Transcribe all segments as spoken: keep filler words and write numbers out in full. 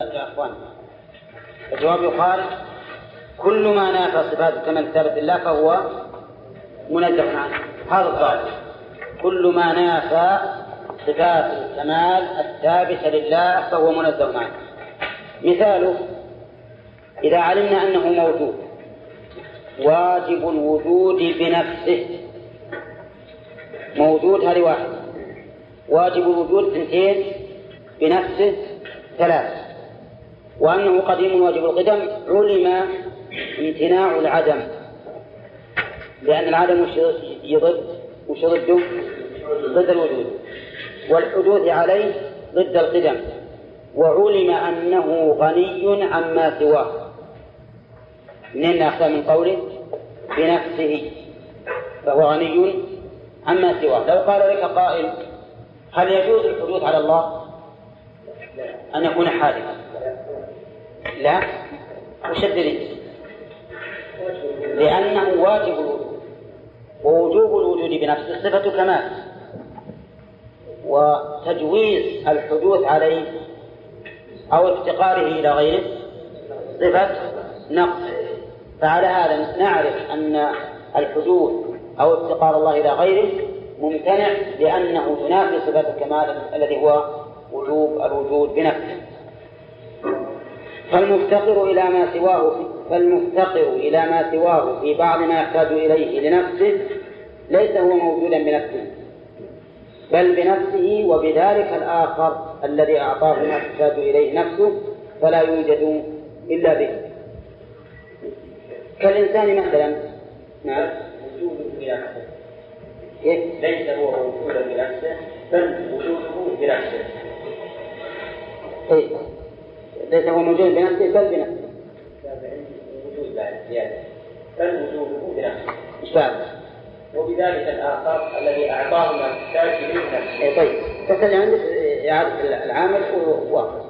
يا أخوان؟ الجواب يقال كل ما نافى صفات الكمال الثابت لله فهو منزه عنه. هذا الظاهر، كل ما نافى صفات الكمال الثابتة لله فهو منزه عنه. مثاله: إذا علمنا أنه موجود واجب الوجود بنفسه، موجود هذه واحد، واجب الوجود اثنتين، بنفسه ثلاث، وأنه قديم واجب القدم علم امتناع العدم، لأن العدم يضد وش ضده؟ ضد الوجود، والحدوث عليه ضد القدم، وعلم أنه غني عما سواه. منين أخذ من قوله بنفسه؟ فهو غني عما سواه. لو قال لك قائل: هل يجوز الحدوث على الله أن يكون حادثا؟ لا. وش الدليل؟ لأنه واجب الوجود، ووجوب الوجود بنفسه صفة كمال، وتجويز الحدوث عليه أو افتقاره إلى غيره صفة نقص. فعلى هذا نعرف أن الحدوث أو افتقار الله إلى غيره ممتنع، لأنه ينافي صفة الكمال الذي هو وجوب الوجود بنفسه. فالمفتقر إلى ما سواه فالمفتقر إلى ما سواه في بعض ما يحتاج إليه لنفسه ليس هو موجودا بنفسه، بل بنفسه وبذلك الآخر الذي أعطاه ما يحتاج إليه نفسه فلا يوجد إلا به. كالإنسان مثلا. نعم. وجوده بنفسه ليس هو موجودا بنفسه، بل وجوده بنفسه. إيه؟ ليس هو موجود بنفسه بل بنفسه. وجود بعد زيادة، بل وجوده بنفسه. إيش بعد؟ وبذلك الآخر الذي أعطاه ما يحتاج إليه نفسه. إيه طيب، بس اللي عندك يعرف العامل وواقع.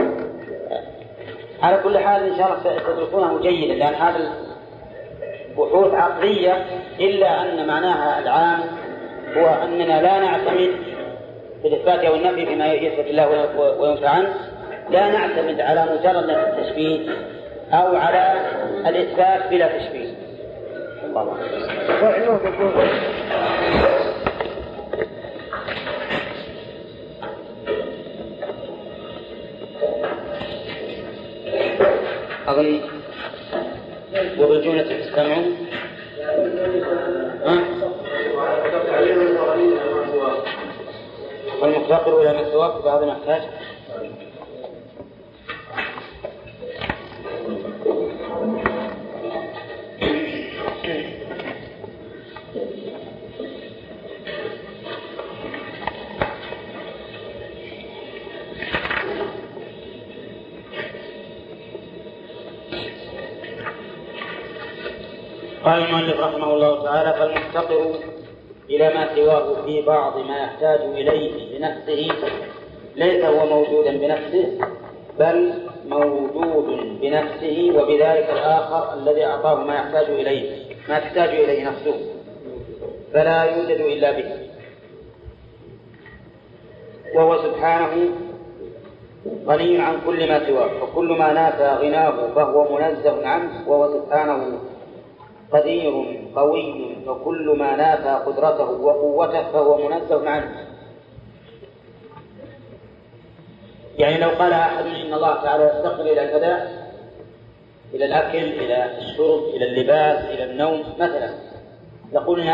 على كل حال إن شاء الله ستدرسونه جيدا، لأن هذا بحوث عقلية، إلا أن معناها العام هو أننا لا نعتمد في الإثبات أو النفي بما يثبت الله وينفع عنه، لا نعتمد على مجرد التشبيه أو على الإثبات بلا تشبيه. الله أظن ورجونة تستمعوا. والمفتقر إلى ما سواه في بعض المحتاج. قال المؤلف رحمه الله تعالى: فالمفتقر إلى ما سواه في بعض ما يحتاج إليه لنفسه ليس هو موجودا بنفسه، بل موجود بنفسه وبذلك الآخر الذي أعطاه ما يحتاج إليه ما تحتاج إليه نفسه فلا يوجد إلا به، وهو سبحانه غني عن كل ما سواه، وكل ما نافى غناه فهو منزه عنه، وهو سبحانه قدير قوي، فكل ما نافى قدرته وقوته فهو منزه عنه. يعني لو قال أحد إن الله تعالى يفتقر إلى كذا، إلى الأكل، إلى الشرب، إلى اللباس، إلى النوم مثلا، لقلنا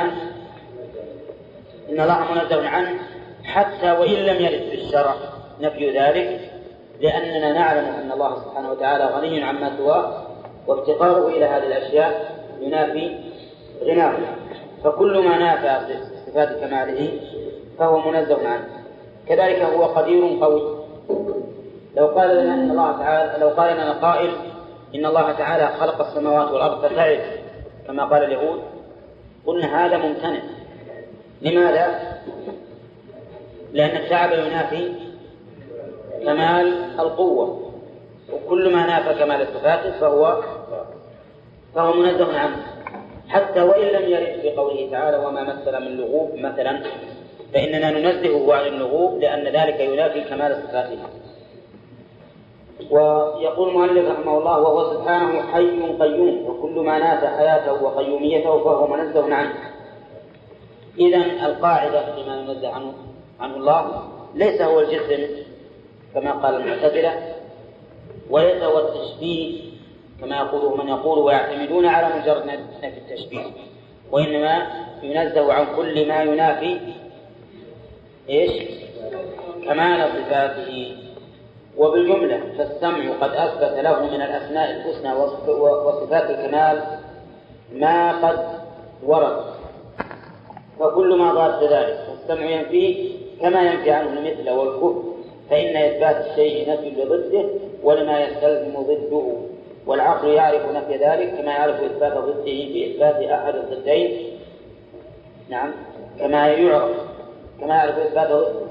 إن الله منزه عنه حتى وإن لم يرد في الشرع نفي ذلك، لأننا نعلم أن الله سبحانه وتعالى غني عما سواه، وافتقاره إلى هذه الأشياء ينافي غناه، فكل ما نافى صفات كماله فهو منزه عنه. كذلك هو قدير قوي. لو قال لنا إن الله تعالى لو قال لنا قائل إن الله تعالى خلق السماوات والأرض فتعب كما قال اليهود، قلنا هذا ممتنع. لماذا؟ لأن التعب ينافي كمال القوة، وكل ما نافى كمال الصفات فهو فهو منزه عنه، حتى وإن لم يرد في قوله تعالى وما مثل من لغوب مثلا، فإننا ننزهه عن اللغوب لأن ذلك ينافي كمال صفاته. ويقول المؤلف رحمه الله: وهو سبحانه حي قيوم، وكل ما نافى حياته وقيوميته فهو منزه عنه. إذن القاعدة فيما ينزه عنه عنه الله ليس هو الجسم كما قال المعتزلة، وليس هو التشبيه كما يقوله من يقول ويعتمدون على مجرد نفي التشبيه، وإنما ينزه عن كل ما ينافي إيش؟ كمال صفاته. وبالجملة فالسمع قد أثبت له من الأسماء الحسنى وصفات الكمال ما قد ورد، فكل ما ضاد ذلك فالسمع ينفيه كما ينفي عنه المثل والكفر، فإن إثبات الشيء نفي لضده ولما يستلزم ضده، والعقل يعرف نفي ذلك كما يعرف إثبات ضده بإثبات أحد الضدين. نعم، كما يعرف كما يعرف إثبات ضده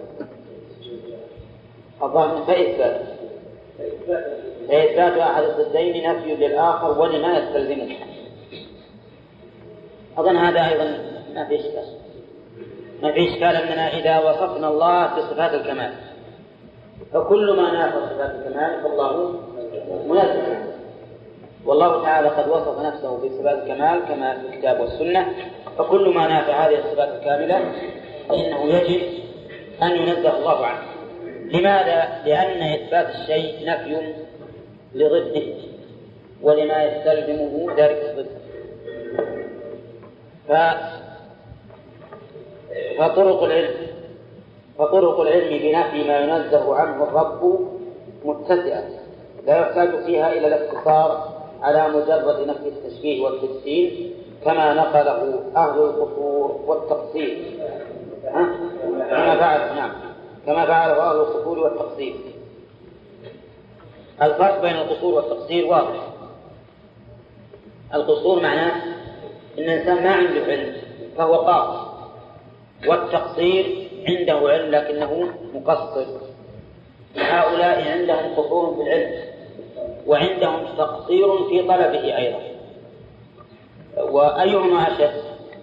الظاهر فإثبات فإثبات أحد الضدين نفي للآخر ولما يستلزمه. أظن هذا أيضا ما في إشكال ما في إشكال أننا إذا وصفنا الله بصفات الكمال فكل ما نافى صفات الكمال فالله منزه، والله تعالى قد وصف نفسه بصفات الكمال كما في الكتاب والسنة، فكل ما نافى هذه الصفات الكاملة فإنه يجب أن ينزه الله عنه. لماذا؟ لأن إثبات الشيء نفي لضده ولما يستلزمه ذلك الضد. ف... فطرق العلم فطرق العلم بنفي ما ينزه عنه الرب متسعة، لا يحتاج فيها إلى الاقتصار على مجرد نفي التشبيه والتجسيم كما نقله أهل القصور والتقصير كما فعل نعم كما فعله أهل القصور والتقصير. الفرق بين القصور والتقصير واضح. القصور معناه إن الإنسان ما عنده علم فهو قاصر، والتقصير عنده علم لكنه مقصر. هؤلاء عندهم قصور في العلم وعندهم تقصير في طلبه أيضا. وأيهما أشد؟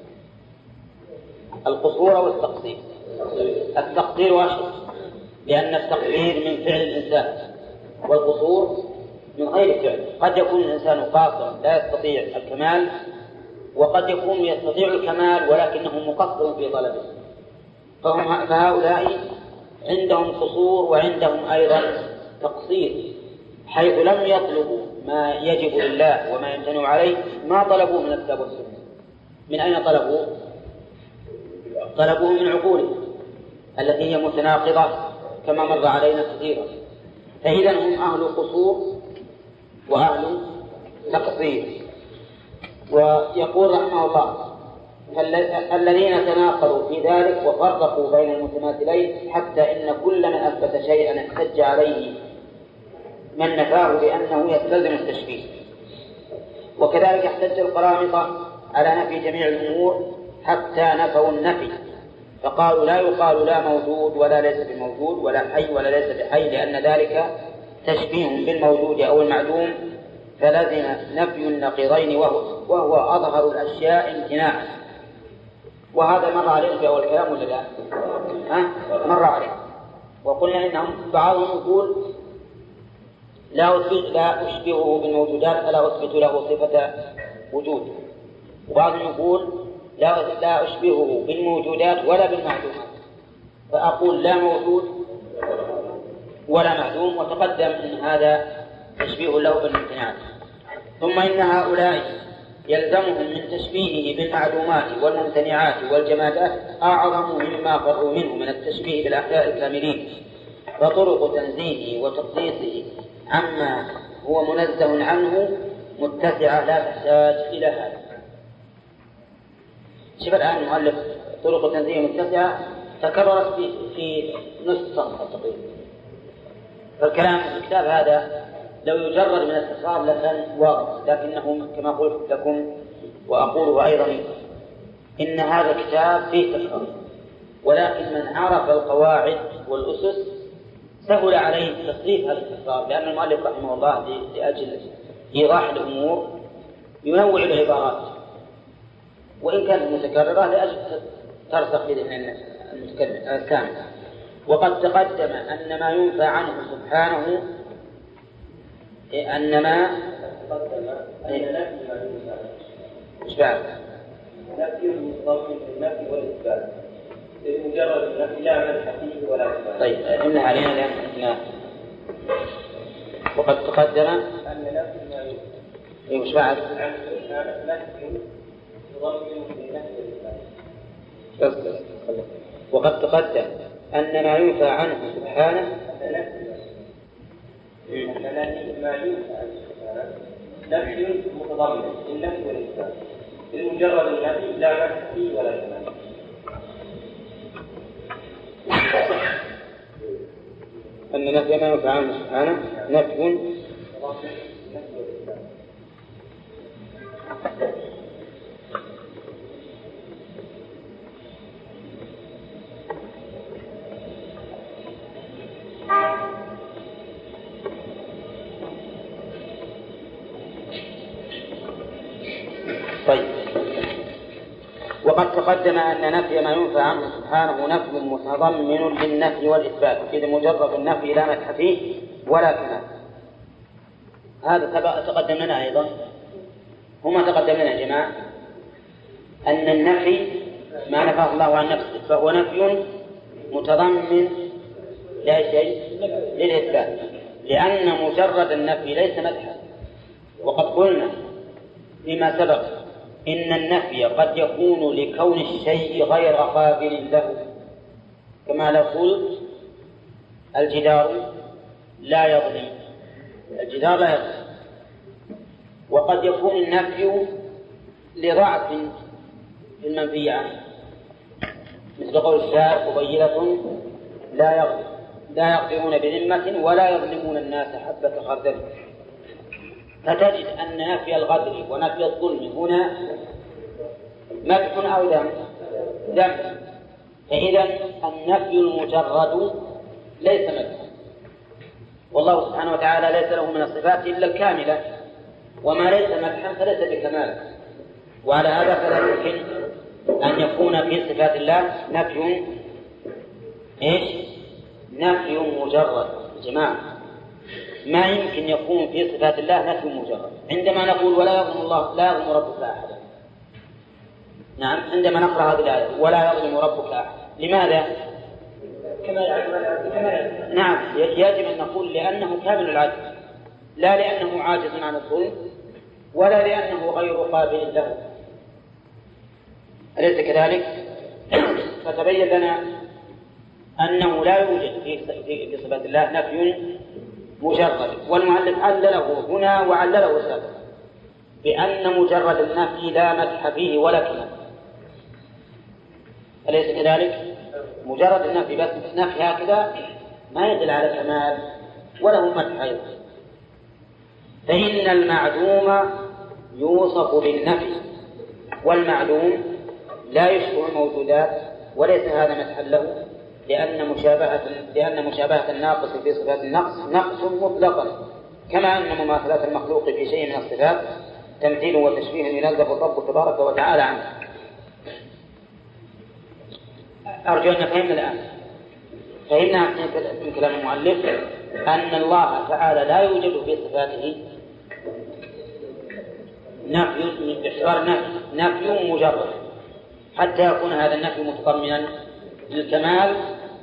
القصور أو التقصير؟ التقصير أشد، لأن التقصير من فعل الإنسان والقصور من غير فعل. قد يكون الإنسان قاصرا لا يستطيع الكمال، وقد يكون يستطيع الكمال ولكنه مقصر في طلبه. فهم فهؤلاء عندهم قصور وعندهم أيضا تقصير، حيث لم يطلبوا ما يجب لله وما يمتنع عليه ما طلبوه من الكتاب والسنة. من أين طلبوه؟ طلبوه من عقولهم التي هي متناقضة كما مر علينا كثيرا. فإذا هم أهل قصور وأهل تقصير. ويقول رحمه الله: الذين تناقضوا في ذلك وفرقوا بين المتماثلين حتى إن كل من أثبت شيئا احتج عليه من نفاه بأنه يستلزم التشبيه. وكذلك احتج القرامطة على نفي جميع الأمور حتى نفوا النفي، فقالوا لا يقال لا موجود ولا ليس بموجود ولا حي ولا ليس بحي، لأن ذلك تشبيه بالموجود أو المعدوم، فلزم نفي النقيضين وهو, وهو أظهر الأشياء امتناعا. وهذا مر عليه في أول كلام ولا لا؟ ها؟ مر عليه. وقلنا إنهم بعضهم يقول لا لا أشبهه بالموجودات فلا أثبت له صفة وجود، وبعضهم يقول لا لا أشبهه بالموجودات ولا بالمعدومات، فأقول لا موجود ولا معدوم، وتقدم أن هذا تشبيه له بالامتناع. ثم إن هؤلاء يلزمهم من تشبيهه بالمعلومات والممتنعات والجمادات أعظم مما فروا منه من التشبيه بالأحياء الكاملين، فطرق تنزيهه وتقديسه عما هو منزه عنه متسعة لا تحتاج إلى هذا. شوف الآن المؤلف طرق تنزيه متسعة تكررت في, في نصف صفحة تقريبا. فالكلام في الكتاب هذا لو يجرد من التكرار لكان واضح، لكنه كما قلت لكم وأقوله أيضا إن هذا الكتاب فيه تكرار، ولكن من عرف القواعد والأسس سهل عليه تصريف هذا التكرار، لأن المؤلف رحمه الله لأجل إيضاح الأمور ينوع العبارات وإن كانت متكررة لأجل ترسخ في ذهن المتكلم السامع. وقد تقدم أن ما ينفى عنه سبحانه أنما تقدم أن نفي ما ينفع إيش بعد؟ نفي متضمن النفي والإثبات بمجرد النفي لا مدح فيه ولا إثبات. طيب إن علينا لأن وقد تقدم أن نفي ما ينفع إيش بعد؟ نفي متضمن النفي والإثبات. وقد تقدم أن ما ينفى عنه سبحانه أن نفي ما ينفع عنه سبحانه نفي متضمن النفي والإثبات بمجرد النفي لا مدح فيه ولا إثبات. أن نفي ما ينفع عنه سبحانه نفي طيب. وقد تقدم أن نفي ما ينفى عنه سبحانه نفي متضمن للنفي والإثبات إذا مجرد النفي لا مدح فيه ولا كمال. هذا تقدم لنا أيضا هما تقدم لنا يا جماعة أن النفي ما نفاه الله عن نفسه فهو نفي متضمن لا شيء للإثبات لأن مجرد النفي ليس مدحا. وقد قلنا فيما سبق إن النفي قد يكون لكون الشيء غير قابل له كما لو قلت الجدار لا يظلم الجدار لا يظلم. وقد يكون النفي لضعف في المنفي عنه مثل قول الشاعر قبيلة لا يغفر لا يغفرون بذمة ولا يظلمون الناس حبة خردل. فتجد أن نفي الغدر ونفي الظلم هنا مدح أو ذم ذم. فإذا النفي المجرد ليس مدحا والله سبحانه وتعالى ليس له من الصفات إلا الكاملة وما ليس مدحا فليس بكمال. وعلى هذا فلا يمكن أن يكون في صفات الله نفي إيش نفي مجرد. جماعة ما يمكن يكون في صفات الله نفي مجرد. عندما نقول ولا يظلم الله لا يظلم ربك أحدا نعم عندما نقرأ هذه الآية ولا يظلم ربك أحدا لماذا؟ نعم يجب أن نقول لأنه كامل العدل لا لأنه عاجز عن الظلم ولا لأنه غير قابل له. أليس كذلك؟ فتبين لنا أنه لا يوجد في صفات الله نفي مجرد. والمؤلف علله هنا وعلله سابقا بأن مجرد النفي لا مدح فيه ولا كمال. أليس كذلك؟ مجرد النفي بس نفي هكذا ما يدل على كمال وله مدح أيضا. فإن المعدوم يوصف بالنفي والمعدوم لا يشبه الموجودات وليس هذا مدحا له لأن مشابهة لأن مشابهة الناقص في صفات النقص نقص مطلقا كما أن مماثلة المخلوق في شيء من الصفات تمثيل وتشبيه ينزه الرب تبارك وتعالى عنه. أرجو أن فهمنا الآن فهمنا من كلام المؤلف أن الله تعالى لا يوجد في صفاته نفي باعتبار نفي نفي مجرد حتى يكون هذا النفي متضمنا للكمال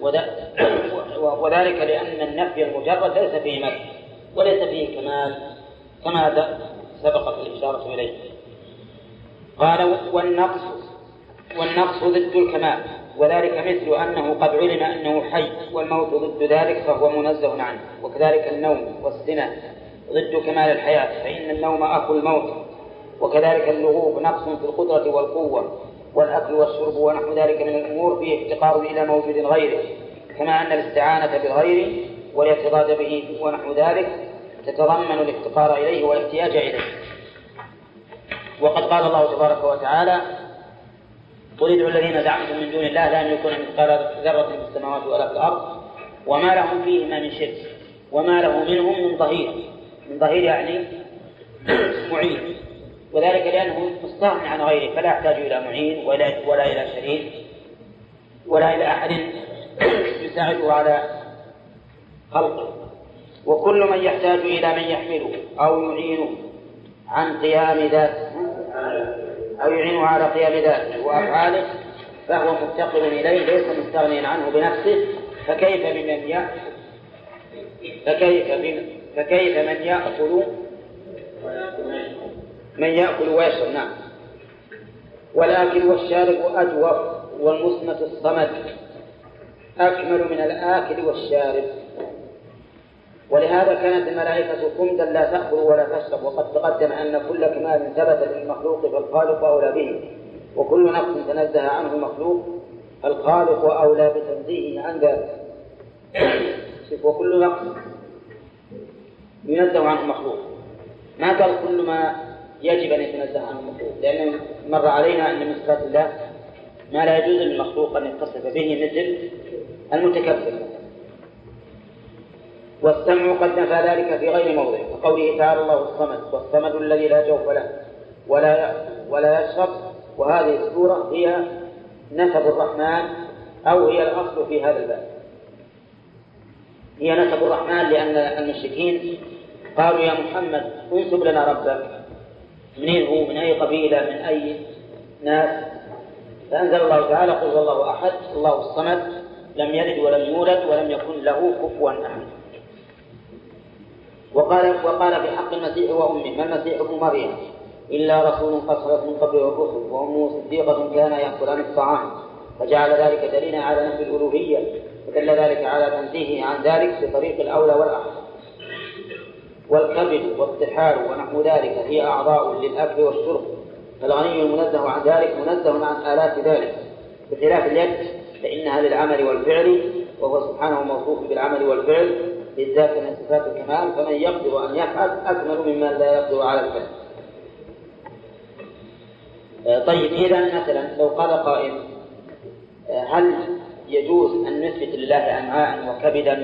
وذلك لأن النفي المجرد ليس فيه مدح وليس فيه كمال كما سبقت الإشارة إليه. قال والنقص والنقص ضد الكمال وذلك مثل أنه قد علم أنه حي والموت ضد ذلك فهو منزه عنه. وكذلك النوم والسنة ضد كمال الحياة فإن النوم أخو الموت. وكذلك اللغوب نقص في القدرة والقوة والأكل والشرب ونحو ذلك من الأمور فيه افتقار إلى موجود غيره كما أن الاستعانة بالغير والاعتضاد به ونحو ذلك تتضمن الافتقار إليه والاحتياج إليه. وقد قال الله تبارك وتعالى قل ادعوا الذين زعمتم من دون الله لا يملكون مثقال ذرة في السماوات ولا في الأرض وما لهم فيهما من شرك وما له منهم من ظهير. من ظهير يعني معين وذلك لأنه مستغن عن غيره فلا يحتاج إلى معين ولا, ولا إلى شريك ولا إلى أحد يساعده على خلقه. وكل من يحتاج إلى من يحمله أو يعينه عن قيام ذاته أو يعينه على قيام ذاته وأفعاله فهو مفتقر إليه ليس مستغنيا عنه بنفسه. فكيف بمن يأكل فكيف بمن فكيف من يأكل من يأكل ويشرب. نعم. والآكل والشارب أجوف والمصمت الصمد أكمل من الآكل والشارب. ولهذا كانت الملائكة كمدا لا تأكل ولا تشرب. وقد تقدم أن كل كمال ثبت للمخلوق فالخالق أولى به، وكل نقص تنزه عنه المخلوق فالخالق أولى بتنزيهه عن ذلك. وكل نقص ينزه عنه المخلوق، ما قال كل ما يجب أن يتنزه عنه المخلوق، لأنه مر علينا أن من صفات الله ما لا يجوز للمخلوق أن يتصف به مثل المتكبر. والسمع قد نفى ذلك في غير موضع، كقوله تعالى الله الصمد، والصمد الذي لا جوف له ولا يأكل ولا يشرب. وهذه السورة هي نسب الرحمن أو هي الأصل في هذا الباب، هي نسب الرحمن، لأن المشركين قالوا يا محمد انسب لنا ربك، منين هو، من أي قبيلة، من أي ناس؟ فأنزل الله تعالى قل هو الله أحد الله الصمد لم يلد ولم يولد ولم يكن له كفوا أحد. وقال وقال في حق المسيح وأمه ما المسيح ابن مريم إلا رسول قد خلت من قبله الرسل وأمه صديقة كان يأكلان الطعام، فجعل ذلك دليلا على نفي الألوهية، ودل ذلك على تنزيهه عن ذلك بطريق الأولى والأحسن. والكبد والطحال ونحو ذلك هي أعضاء للأكل والشرب، فالغني المنزه عن ذلك منزه عن آلات ذلك، بخلاف اليد فإنها للعمل والفعل، وهو سبحانه موصوف بالعمل والفعل بالذات من صفات الكمال، فمن يقدر أن يفعل أكمل ممن لا يقدر على الفعل. طيب إذا مثلا لو قال قائل هل يجوز أن نثبت لله أمعاء وكبدا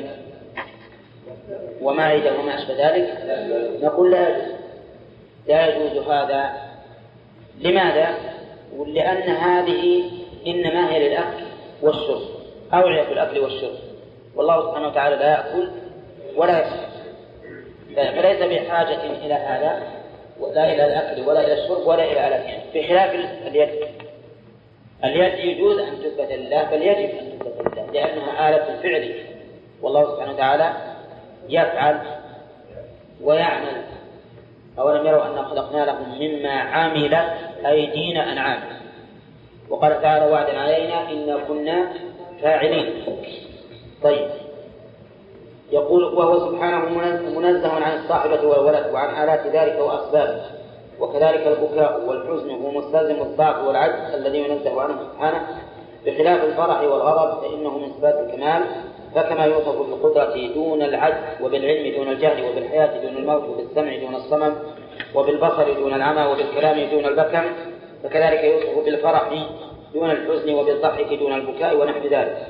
ومعدة وما أشبه ذلك؟ نقول لا يجوز، لا يجوز هذا. لماذا؟ لأن هذه إنما هي للأكل والشرب، أوعية الأكل والشرب، والله سبحانه وتعالى لا يأكل ولا يشرب، فليس بحاجة إلى هذا، ولا إلى الأكل ولا إلى الشرب ولا إلى آلاتها. بخلاف اليد، اليد يجوز أن تثبت لله، بل يجب أن تثبت لله لأنها آلة الفعل، والله سبحانه وتعالى يفعل ويعمل. أولم يروا أن خلقنا لهم مما عملت أيدينا أنعام، وقال تعالى وعدا علينا إنا كنا فاعلين. طيب يقول وهو سبحانه منزه عن الصاحبة والولد وعن آلات ذلك وأسبابه، وكذلك البكاء والحزن هو مستلزم الضعف والعجز الذي ينزه عنه سبحانه، بخلاف الفرح والغضب فإنه من صفات الكمال، فكما يوصف بالقدرة دون العجز وبالعلم دون الجهل وبالحياة دون الموت وبالسمع دون الصمم وبالبصر دون العمى وبالكلام دون البكم، فكذلك يوصف بالفرح دون الحزن وبالضحك دون البكاء ونحو ذلك.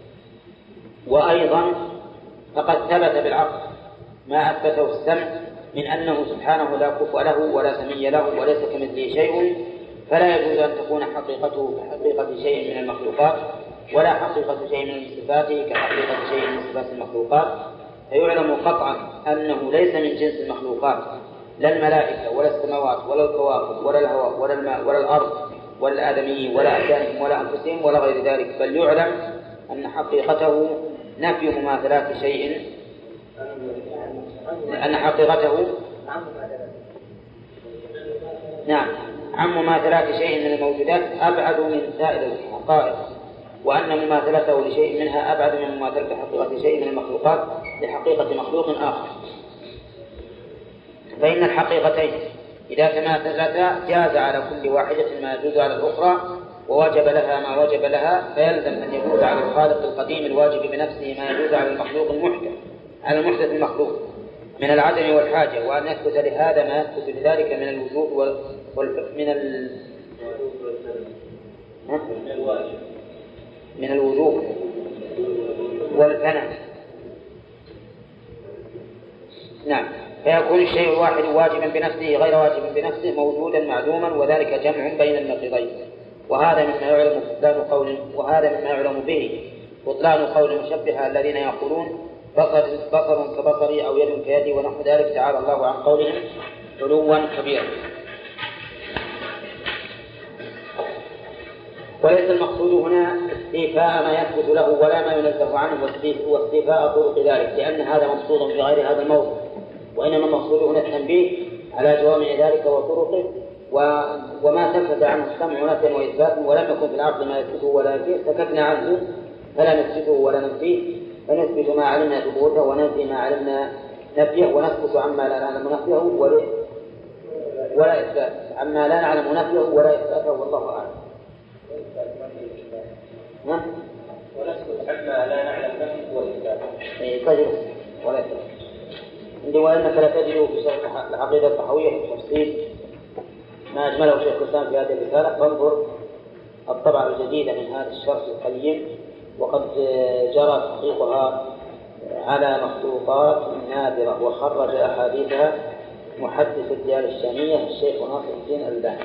وأيضا فقد ثبت بالعقل ما أثبته السمع من أنه سبحانه لا كفء له ولا سمي له وليس كمثله شيء، فلا يجوز أن تكون حقيقته كحقيقة شيء من المخلوقات ولا حقيقة شيء من صفاته كحقيقة شيء من صفات المخلوقات، فيعلم قطعا أنه ليس من جنس المخلوقات، لا الملائكة ولا السماوات ولا الكواكب ولا الهواء ولا الماء ولا الأرض ولا الآدميين ولا أبدانهم ولا أنفسهم ولا غير ذلك، بل يعلم أن حقيقته نفي مماثلات شيء، أن حقيقته نعم عن مماثلات شيء من الموجودات أبعد من سائر الحقائق، وأن مماثلته لشيء منها أبعد من مماثلة حقيقة شيء من المخلوقات لحقيقة مخلوق آخر. فإن الحقيقتين إذا تماثلتا جاز على كل واحدة ما يجوز على الأخرى، ووجب لها ما وجب لها، فيلزم أن يجوز على الخالق القديم الواجب بنفسه ما يجوز على المخلوق المحدث على المحدث المخلوق من العدم والحاجة، وأن يثبت لهذا ما يثبت لذلك من الوجود وال... وال... من ال... من الوجوب والفناء. نعم، فيكون الشيء الواحد واجبا بنفسه غير واجب بنفسه، موجودا معدوما، وذلك جمع بين النقيضين. وهذا مما يعلم بطلان قول وهذا مما يعلم به بطلان قول المشبهة الذين يقولون بصر, بصر كبصري أو يد كيدي ونحو ذلك، تعالى الله عن قولهم علوا كبيرا. وليس المقصود هنا استيفاء ما يثبت له ولا ما ينزه عنه واستيفاء طرق ذلك، لأن هذا مقصود في غير هذا الموضوع، وإنما المقصود هنا التنبيه على جوامع ذلك وطرقه وما ثبت عنه السمع نفيا وإثباتا ولم يكن في العقل ما يثبته ولا ينفيه سكتنا عنه فلا نثبته ولا ننفيه، فنثبت ما علمنا ثبوته وننفي ما علمنا نفيه، ونسكت عما لا نعلم نفيه ولا, ولا إثبات عما لا نعلم نفيه ولا إثباته، والله أعلم. ونسكت عما لا نعلم نفيه وإثباته. إيه طيب ولا إثبات. عندي وأنك لا تجد في شرح العقيدة الطحاوية في التفصيل ما أجمله شيخ الإسلام في هذه الرسالة، فانظر الطبعة الجديدة من هذا الشرح القيم، وقد جرى تحقيقها على مخطوطات نادرة، وخرج أحاديثها محدث الديار الشامية الشيخ ناصر الدين الألباني.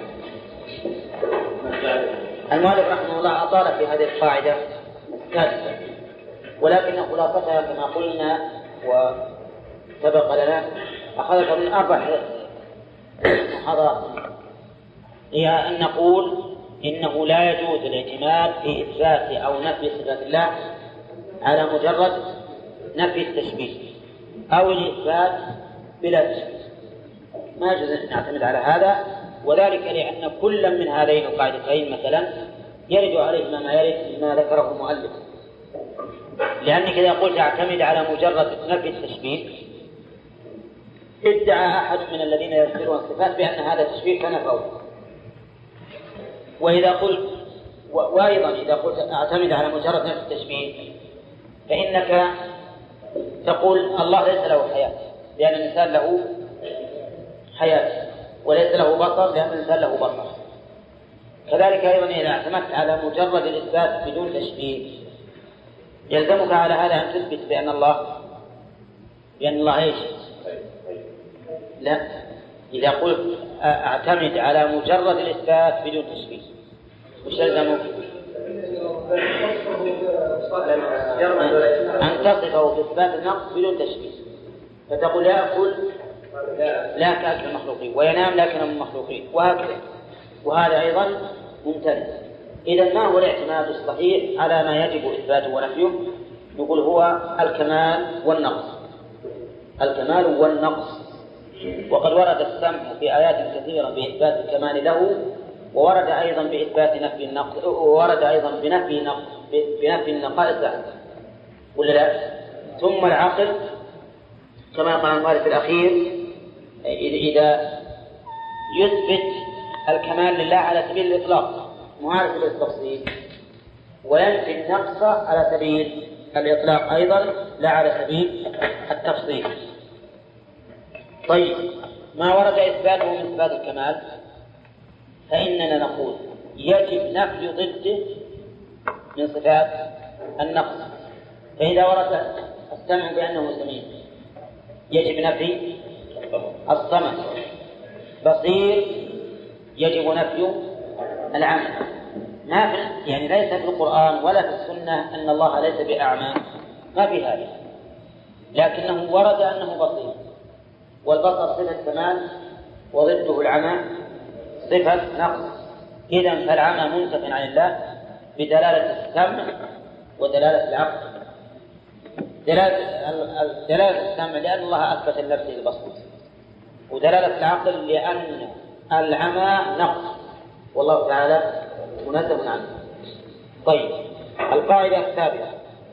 المؤلف رحمه الله أطال في هذه القاعدة الثالثة، ولكن خلاصتها كما قلنا وسبق لنا أخذت من أربع محاضرات، هي أن نقول إنه لا يجوز الاعتماد في إثبات أو نفي صفات الله على مجرد نفي التشبيه أو الإثبات بلا تشبيه، ما يجوز أن نعتمد على هذا، وذلك لأن كل من هذين القاعدتين مثلا يرد عليهما ما يرد ما ذكره المؤلف، لأنك إذا قلت اعتمد على مجرد نفي التشبيه ادعى أحد من الذين يذكرون الصفات بأن هذا التشبيه فنفوه، وإذا قلت وأيضا إذا قلت اعتمد على مجرد نفي التشبيه فإنك تقول الله ليس له حياة لأن الإنسان له حياة، وليس له بصر لأن الإنسان له بصر. كذلك أيضا إذا اعتمدت على مجرد الإثبات بدون تشبيه يلزمك على هذا أن تثبت بأن الله بأن الله إيش؟ لا، إذا قلت أعتمد على مجرد الإثبات بدون تشبيه وش يلزمك؟ أن تصفه بإثبات النقص بدون تشبيه، فتقول يأكل لا كأكل المخلوقين وينام لكن من المخلوقين وهكذا، وهذا أيضا ممتنع. إذا ما هو الاعتماد الصحيح على ما يجب إثباته ونفيه؟ نقول هو الكمال والنقص، الكمال والنقص، وقد ورد السمع في آيات كثيرة بإثبات الكمال له، وورد أيضا بإثبات نفي النقص، وورد أيضا بنفي نقص بنفي النقائص له ولا لا؟ ثم العقل كما قال المؤلف الأخير إذا يثبت الكمال لله على سبيل الإطلاق معارف للتفصيل، وينفي النقص على سبيل الإطلاق أيضا لا على سبيل التفصيل. طيب ما ورد إثباته من إثبات الكمال فإننا نقول يجب نفي ضده من صفات النقص، فإذا ورد السمع بأنه سميع يجب نفي الصمت، بصير يجب نفي العمى، ما في يعني ليس في القرآن ولا في السنة أن الله ليس بأعمى، ما في هذا، لكنه ورد أنه بصير، والبصر صفة كمال وضده العمى صفة نقص، إذن فالعمى منتف عن الله بدلالة السمع ودلالة العقل. دلالة, دلالة السمع لأن الله أثبت النفس البصر، ودلالة العقل لأن العمى نقص والله تعالى منزه عنه. طيب القاعدة السابقة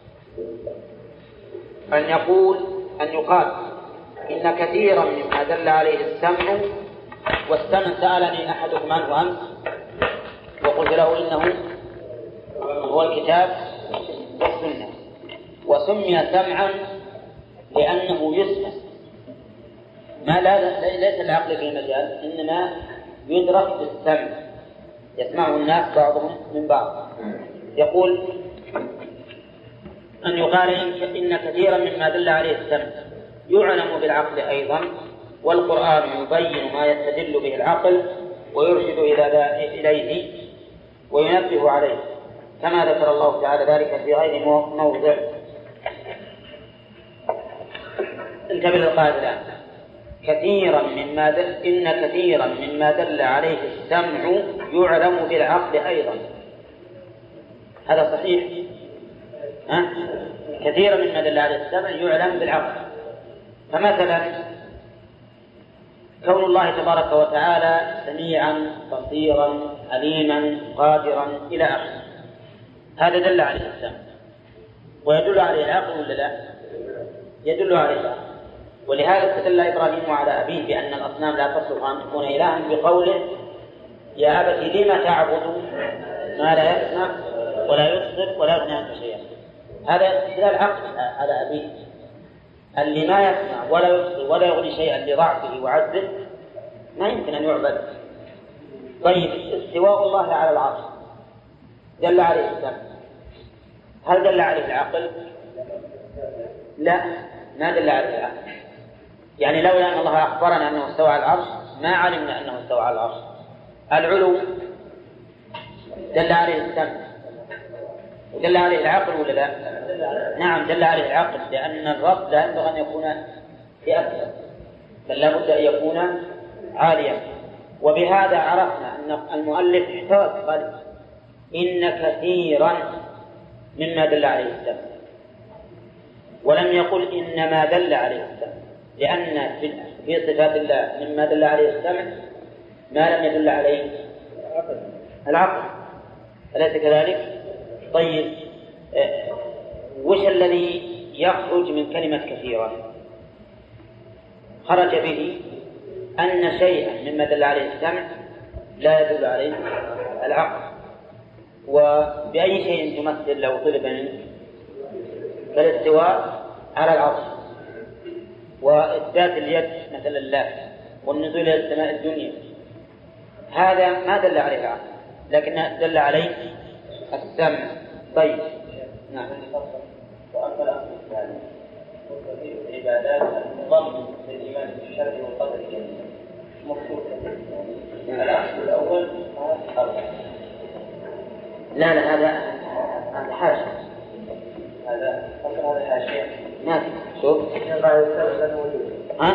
أن يقول أن يقال إن كثيرا مما دل عليه السمع، والسمع سألني أحدكم عنه أمس وقلت له إنه هو الكتاب والسنة، وسمي سمعا لأنه يسمع ما لا ليس العقل في المجال، إنما يدرك بالسمع يسمعه الناس بعضهم من بعض. يقول أن يقال إن كثيرا مما دل عليه السمع يعلم بالعقل أيضا، والقرآن يبين ما يستدل به العقل ويرشد إليه وينبه عليه، كما ذكر الله تعالى ذلك في غير موضع. انتبه للقاعدة الآن. كثيرا مما دل إن كثيرا مما دل عليه السمع يعلم بالعقل أيضا. هذا صحيح. أه؟ كثيرا مما دل عليه السمع يعلم بالعقل. فمثلا كون الله تبارك وتعالى سميعا بصيرا عليما قادرا إلى آخره، هذا دل عليه السمع، ويدل عليه العقل ولا لا؟ يدل عليه العقل. ولهذا استدل إبراهيم على أبيه بأن الأصنام لا تصلح أن تكون إلها بقوله يا أبت لم تعبد ما لا يسمع ولا يبصر ولا يغني عنك شيئا. هذا استدلال عقل على أبيه، اللي ما يسمع ولا يبصر ولا يغني شيئا لضعفه وعجزه ما يمكن أن يعبد. طيب استواء الله على العرش دل عليه السمع، هل دل عليه العقل؟ لا، ما دل عليه العقل. يعني لولا أن الله أخبرنا أنه استوى على العرش ما علمنا أنه استوى على العرش. العلو دل عليه السمع، دل عليه العقل ولا لا؟ نعم دل عليه العقل، لأن الرب لا ينبغي أن يكون في أسفل، بل لا بد أن يكون عاليا. وبهذا عرفنا أن المؤلف احتاج قال إن كثيرا مما دل عليه السمع، ولم يقل إنما دل عليه السمع، لأن في صفات الله مما دل عليه السمع ما لم يدل عليه العقل، أليس كذلك؟ طيب وش الذي يخرج من كلمة كثيرا؟ خرج به أن شيئا مما دل عليه السمع لا يدل عليه العقل. وبأي شيء تمثل لو طلب منه؟ فالاستواء على العرش، وإثبات اليد مثل الله، والنزول إلى السماء الدنيا، هذا ما دل عليه العقل لكن دل عليه السمع. طيب نعم. وأما الأمر الثاني وكثير العبادات المضمن للإيمان بالشرع والقدر مخصوص. الأصل الأول لا لا هذا هذا حاشا، هذا أصل هذا حاشية ما في. شوف ها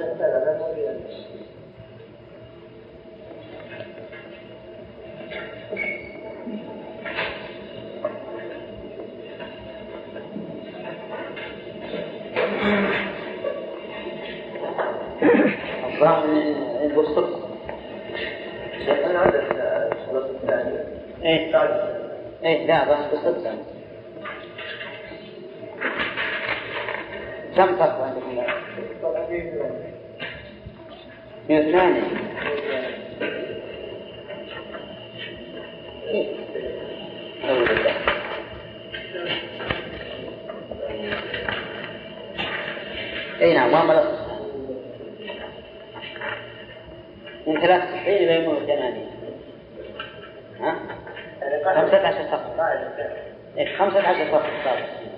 الظاهر من الوسط. أنا عدد الخلاص الثاني. إيه إيه لا ظاهر الوسط. كم فرق عندكم؟ من اثنان. أعوذ بالله. أي نعم وما لا من ثلاث حين إلى يوم الثمانية. ها؟ خمسة عشر صفحة. إيه خمسة عشر صفحة.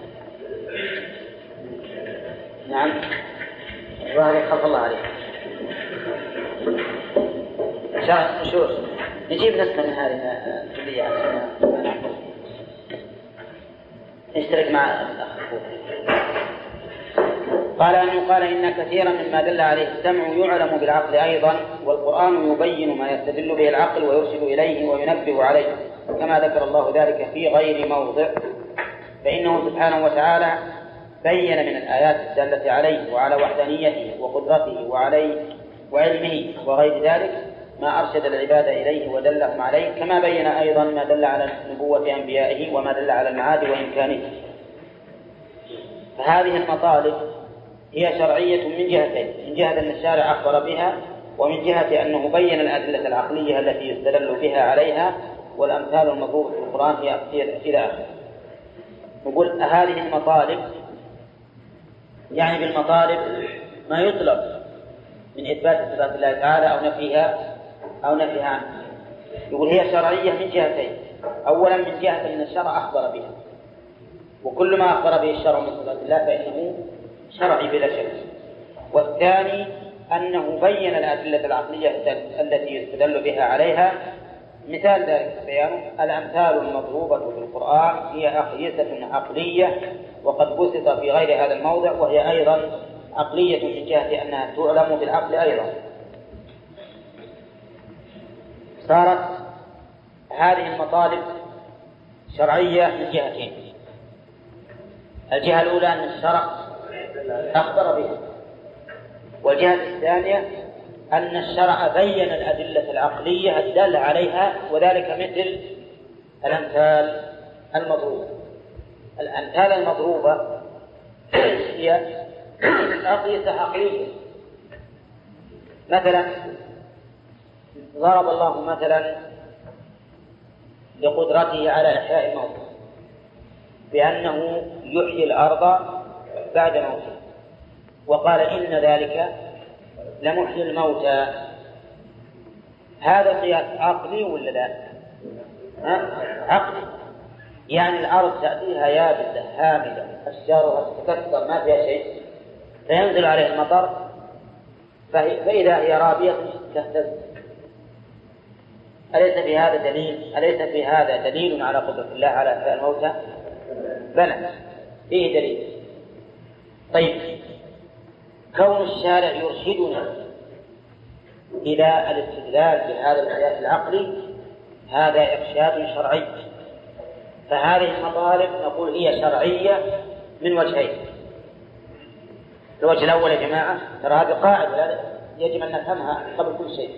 نعم الظاهر خلف الله عليه. شرح شوف نجيب نسخة من هذه الكلية عشان نشترك مع الأخ. قال أن يقال إن كثيرا مما دل عليه السمع يعلم بالعقل أيضا، والقرآن يبين ما يستدل به العقل ويرشد إليه وينبه عليه، كما ذكر الله ذلك في غير موضع. فإنه سبحانه وتعالى بين من الآيات الدالة عليه وعلى وحدانيته وقدرته وعليه وعلمه وغير ذلك ما أرشد العباد إليه ودلهم عليه، كما بين أيضا ما دل على نبوة أنبيائه وما دل على المعاد وإمكانه. فهذه المطالب هي شرعية من جهتين: من جهة أن الشارع أخبر بها، ومن جهة أنه بين الأدلة العقلية التي يستدل بها عليها، والأمثال المضروبة في القرآن هي إلى آخره. نقول هذه المطالب يعني بالمطالب ما يطلب من إثبات صفات الله تعالى أو نفيها أو نفيها عنه. يقول هي شرعية من جهتين: أولا من جهة أن الشرع أخبر بها، وكل ما أخبر به الشرع من صفات الله فإنه شرعي بلا شك. والثاني أنه بين الأدلة العقلية التي يستدل بها عليها. مثال ذلك بيانه: الأمثال المضروبة في القرآن هي أقيسة عقلية وقد بسط في غير هذا الموضع، وهي أيضا عقلية من جهة أنها تعلم بالعقل أيضا. صارت هذه المطالب شرعية من جهتين. الجهة الأولى أن الشرع أخبر بها، والجهة الثانية أن الشرع بين الأدلة العقلية الدالة عليها، وذلك مثل الأمثال المضروبة. الأمثال المضروبة هي أقيسة عقلية. مثلا ضرب الله مثلا لقدرته على إحياء الموتى بأنه يحيي الأرض بعد موتها، وقال إن ذلك لمحيي الموتى. هذا قياس عقلي ولا لا؟ عقلي، يعني الأرض تأتيها يابسة هامدة أشجارها تتكسر ما فيها شيء، فينزل عليه المطر فإذا هي رابية تهتز. أليس في هذا دليل أليس في هذا دليل على قدرة الله على إحياء الموتى؟ بلى، فيه دليل. طيب، كون الشارع يرشدنا إلى الاستدلال بهذا القياس العقلي هذا إرشاد شرعي، فهذه المطالب نقول هي شرعية من وجهين. الوجه الأول يا جماعة، ترى هذه قاعدة يجب أن نفهمها قبل كل شيء.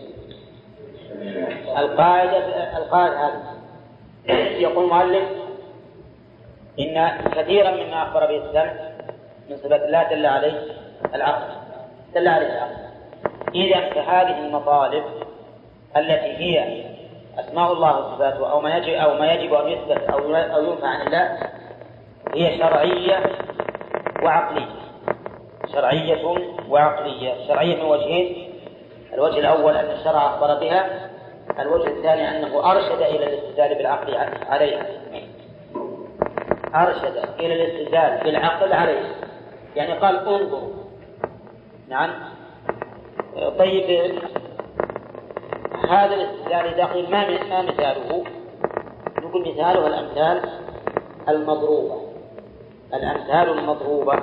القاعدة القاعدة هذه يقول المؤلف إن كثيرا مما أخبر به السمع من صفات الله دل عليه العقل دل عليه العقل. إذا فهذه المطالب التي هي أسماء الله وصفاته أو ما يجب أو ما يجب أن يثبت أو أو ينفع عن الله هي شرعية وعقلية. شرعية وعقلية. شرعية من وجهين: الوجه الأول أن الشرع أخبر بها، الوجه الثاني أنه أرشد إلى الاستدلال بالعقل عليها. أرشد إلى الاستدلال بالعقل عليها، يعني قال انظر. نعم. طيب، هذا الاستدلال داخل ما ما مثاله؟ نقول مثاله الأمثال المضروبة. الأمثال المضروبة،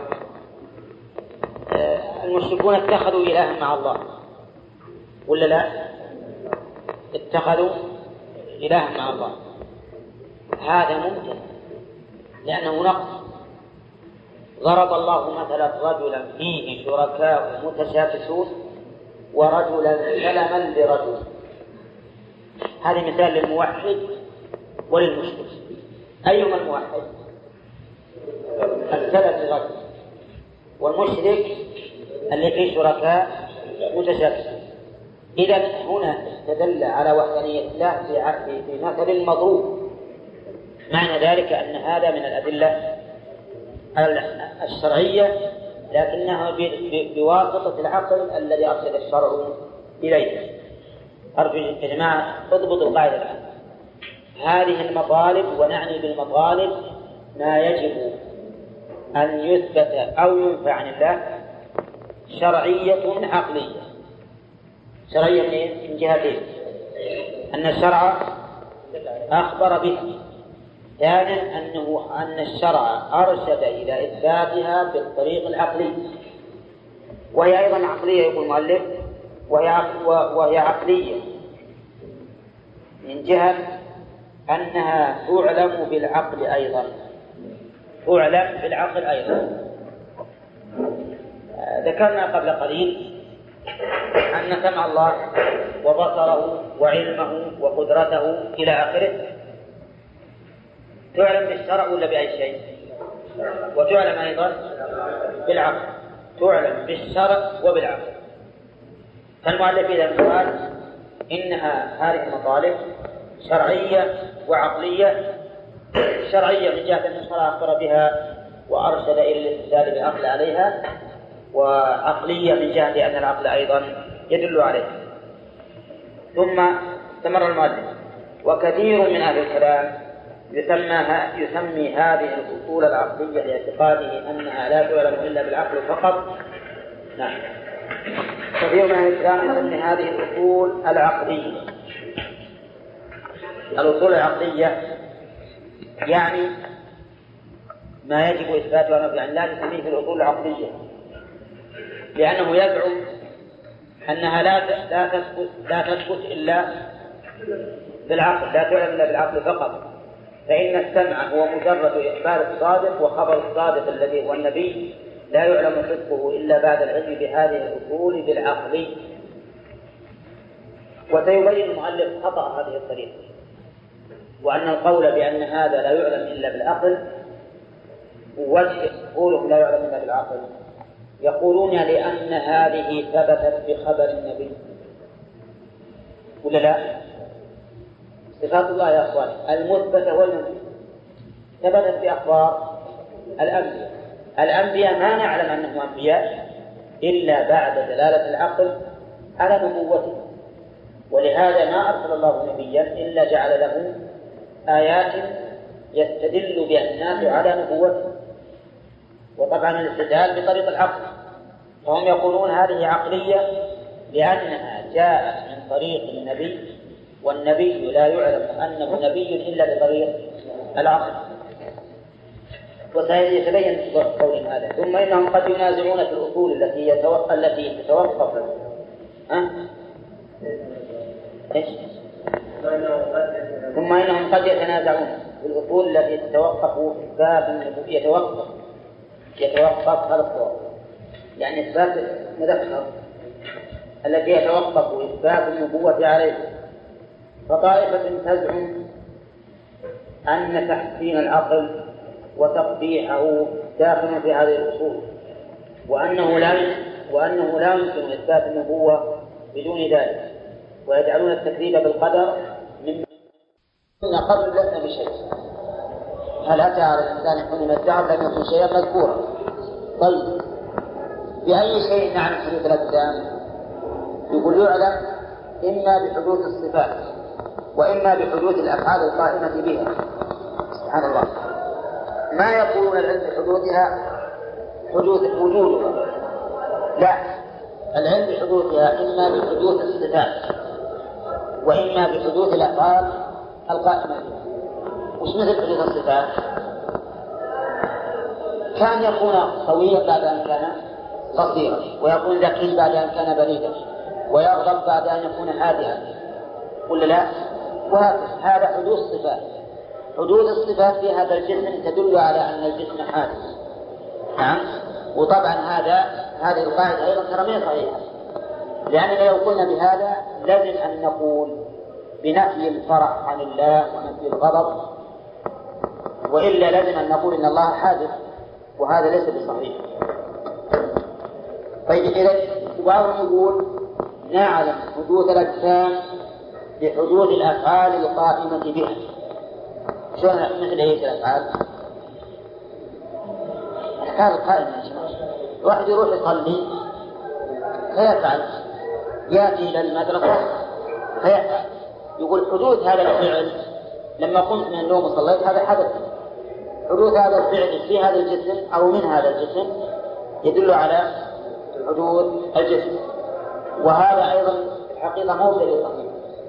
المشركون اتخذوا إلها مع الله ولا لا؟ اتخذوا إلها مع الله. هذا ممكن لأنه نقص. ضرب الله مثلا رجلا فيه شركاء متشاكسون ورجلا سلما لرجل. هذا مثال للموحد وللمشرك. أيهما الموحد؟ السلم لرجل، والمشرك اللي فيه شركاء متشاكسون. إذا هنا استدل على وحدانية الله في مثل مضروب. معنى ذلك أن هذا من الأدلة الشرعية، لكنها بواسطة العقل الذي أرشد الشرع إليه. أرجو يا جماعة اضبط القاعدة الآن. هذه المطالب، ونعني بالمطالب ما يجب أن يثبت أو ينفع عن الله، شرعية عقلية. شرعية من جهتين: أن الشرع أخبر به، ثانيا أنه أن الشرع أرشد إلى إثباتها بالطريق العقلي، وهي أيضا عقلية يقول المؤلف، وهي وهي عقلية من جهة أنها تعلم بالعقل أيضا. تعلم بالعقل أيضا. ذكرنا قبل قليل أن سمع الله وبصره وعلمه وقدرته إلى آخره تعلم بالشرع ولا بأي شيء؟ وتعلم أيضا بالعقل. تعلم بالشرع وبالعقل. فالمؤلف إذا قال إنها هذه المطالب شرعية وعقلية. شرعية من جهة أن الشرع أخبر بها وأرشد إلى الاستدلال بالعقل عليها، وعقلية من جهة أن العقل أيضا يدل عليها. ثم استمر المؤلف: وكثير من أهل الكلام يسمى يسمي هذه الأصول العقلية لاعتقاده أنها لا تعلم إلا بالعقل فقط. نعم. كثير من أهل الكلام يسمي هذه الأصول العقلية. الأصول العقلية يعني ما يجب إثباته ونفيه عن الله، نسميه بالأصول العقلية. لأنه يزعم أنها لا لا تثبت لا تثبت إلا بالعقل، لا تعلم إلا بالعقل فقط، فإن السمع هو مجرد إخبار الصادق، وخبر الصادق الذي هو النبي لا يعلم صدقه إلا بعد العلم بهذه الأصول بالعقل. وسيبين المؤلف خطأ هذه الطريقة، وأن القول بأن هذا لا يعلم إلا بالعقل وجه قوله لا يعلم إلا بالعقل، يقولون لأن هذه ثبتت بخبر النبي ولا لا؟ صفات الله يا أخوان المثبتة والمنفية ثبتت بأخبار الأنبياء. الأنبياء ما نعلم أنهم أنبياء إلا بعد دلالة العقل على نبوته، ولهذا ما أرسل الله نبيا إلا جعل له آيات يستدل بها الناس على نبوته، وطبعا الاستدلال بطريق العقل، فهم يقولون هذه عقلية لأنها جاءت من طريق النبي، والنبي لا يعلم أنه نبي إلا بطريق العقل. وسيتبين قول هذا. ثم إنهم قد ينازعون في الأصول التي يتوقف التي تتوقف أه؟ إيش؟ ثم إنهم قد يتنازعون في الأصول التي تتوقف إثبات النبوة يتوقف يتوقف هذا الصواب، يعني إثبات مذكر التي يتوقف إثبات النبوة عليه. فطائفة تزعم أن تحسين العقل وتقبيحه داخل في هذه الأصول، وأنه لا وأنه لا يمكن إثبات النبوة بدون ذلك، ويجعلون التكذيب بالقدر من قبل لسنا بشيء. هل أتى على الإنسان حين الدهر لم يكن شيئا مذكورا؟ طيب بأي شيء نعلم حدوث الأجسام؟ يقول يعلم إما بحدوث الصفات وإما بحدوث الأفعال القائمة بها. سبحان الله، ما يقولون العلم بحدوثها حدوث وجودها، لا، العلم بحدوثها إما بحدوث الصفات وإما بحدوث الأفعال القائمة بها. وش مثل حدوث الصفات؟ كان يكون قويا بعد أن كان قصيرا، ويكون ذكي بعد أن كان بليدا، ويغضب بعد أن يكون هادئا، ولا لا؟ وهكذا هذا حدوث الصفات. حدوث الصفات في هذا الجسم تدل على أن الجسم حادث. نعم. وطبعا هذا هذه القاعدة أيضا ترى ما صحيحة، لأننا لو قلنا بهذا لازم أن نقول بنفي الفرح عن الله ونفي الغضب، وإلا لازم أن نقول إن الله حادث، وهذا ليس بصحيح. طيب إذا بعضهم يقول نعلم حدوث الأجسام بحدوث الأفعال القائمة بها. شلون مثل ايش الأفعال؟ الأفعال القائمة. واحد يروح يصلي فيفعل، يأتي إلى المدرسة فيفعل، يقول حدوث هذا الفعل لما قمت من النوم وصليت هذا حدث. حدوث هذا الفعل في هذا الجسم أو من هذا الجسم يدل على حدوث الجسم، وهذا أيضا الحقيقة مو دليل صحيح،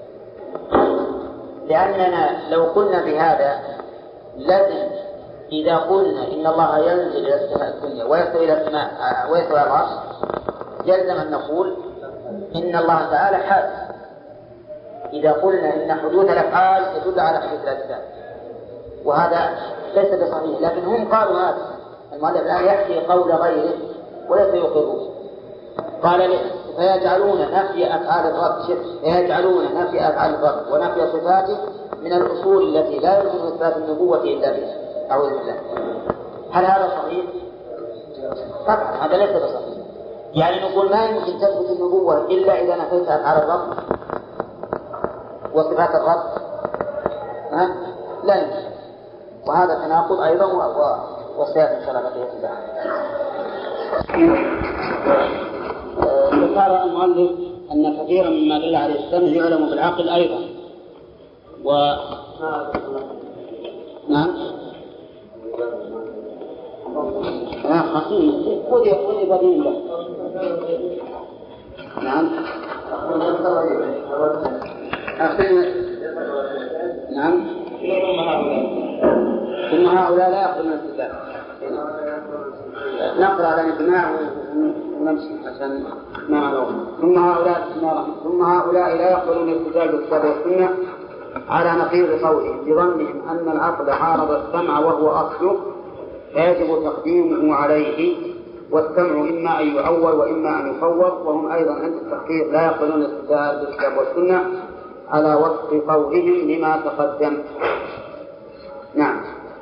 لأننا لو قلنا بهذا لازم إذا قلنا إن الله ينزل إلى السماء الدنيا ويصل إلى السماء ويصل إلى العرش يلزم أن نقول إن الله تعالى حادث. إذا قلنا إن حدوث الأفعال يدل على حدوث الأجسام، وهذا ليس بصحيح، لكن هم قالوا هذا. المؤلف الآن يحكي قول غيره وليس يقرون. قال لي فيجعلون نفي أفعال الرب فيجعلون نفي أفعال الرب ونفي صفاته من الأصول التي لا يمكن إثبات النبوة إلا بها. أعوذ بالله. هل هذا صحيح؟ طبعا هذا ليس بصحيح. يعني نقول ما يمكن تثبت النبوة إلا إذا نفيت أفعال الرب وصفات الرب، ها؟ لا يمكن. وهذا تناقض أيضا وسيأتي إن شاء الله بقية البحث. ذكر المؤلف أن كثيرا مما دل عليه السمع يعلم بالعقل أيضا. و نعم لا خصيص خذ خذ بدين له. نعم أخذنا. نعم ثم هؤلاء لا يأخذون الكتاب. نقرأ على الإجماع ونمشي عشان ما نعلم. ثم هؤلاء ثم هؤلاء لا يقبلون الاستدلال بالكتاب والسنة على نقيض قولهم بظنهم أن العقل عارض السمع وهو أصله فيجب تقديمه عليه، والسمع إما أن يعول وإما أن يفوض. وهم أيضا عند التحقيق لا يقبلون الاستدلال بالكتاب والسنة على وفق قولهم لما تقدم. نعم.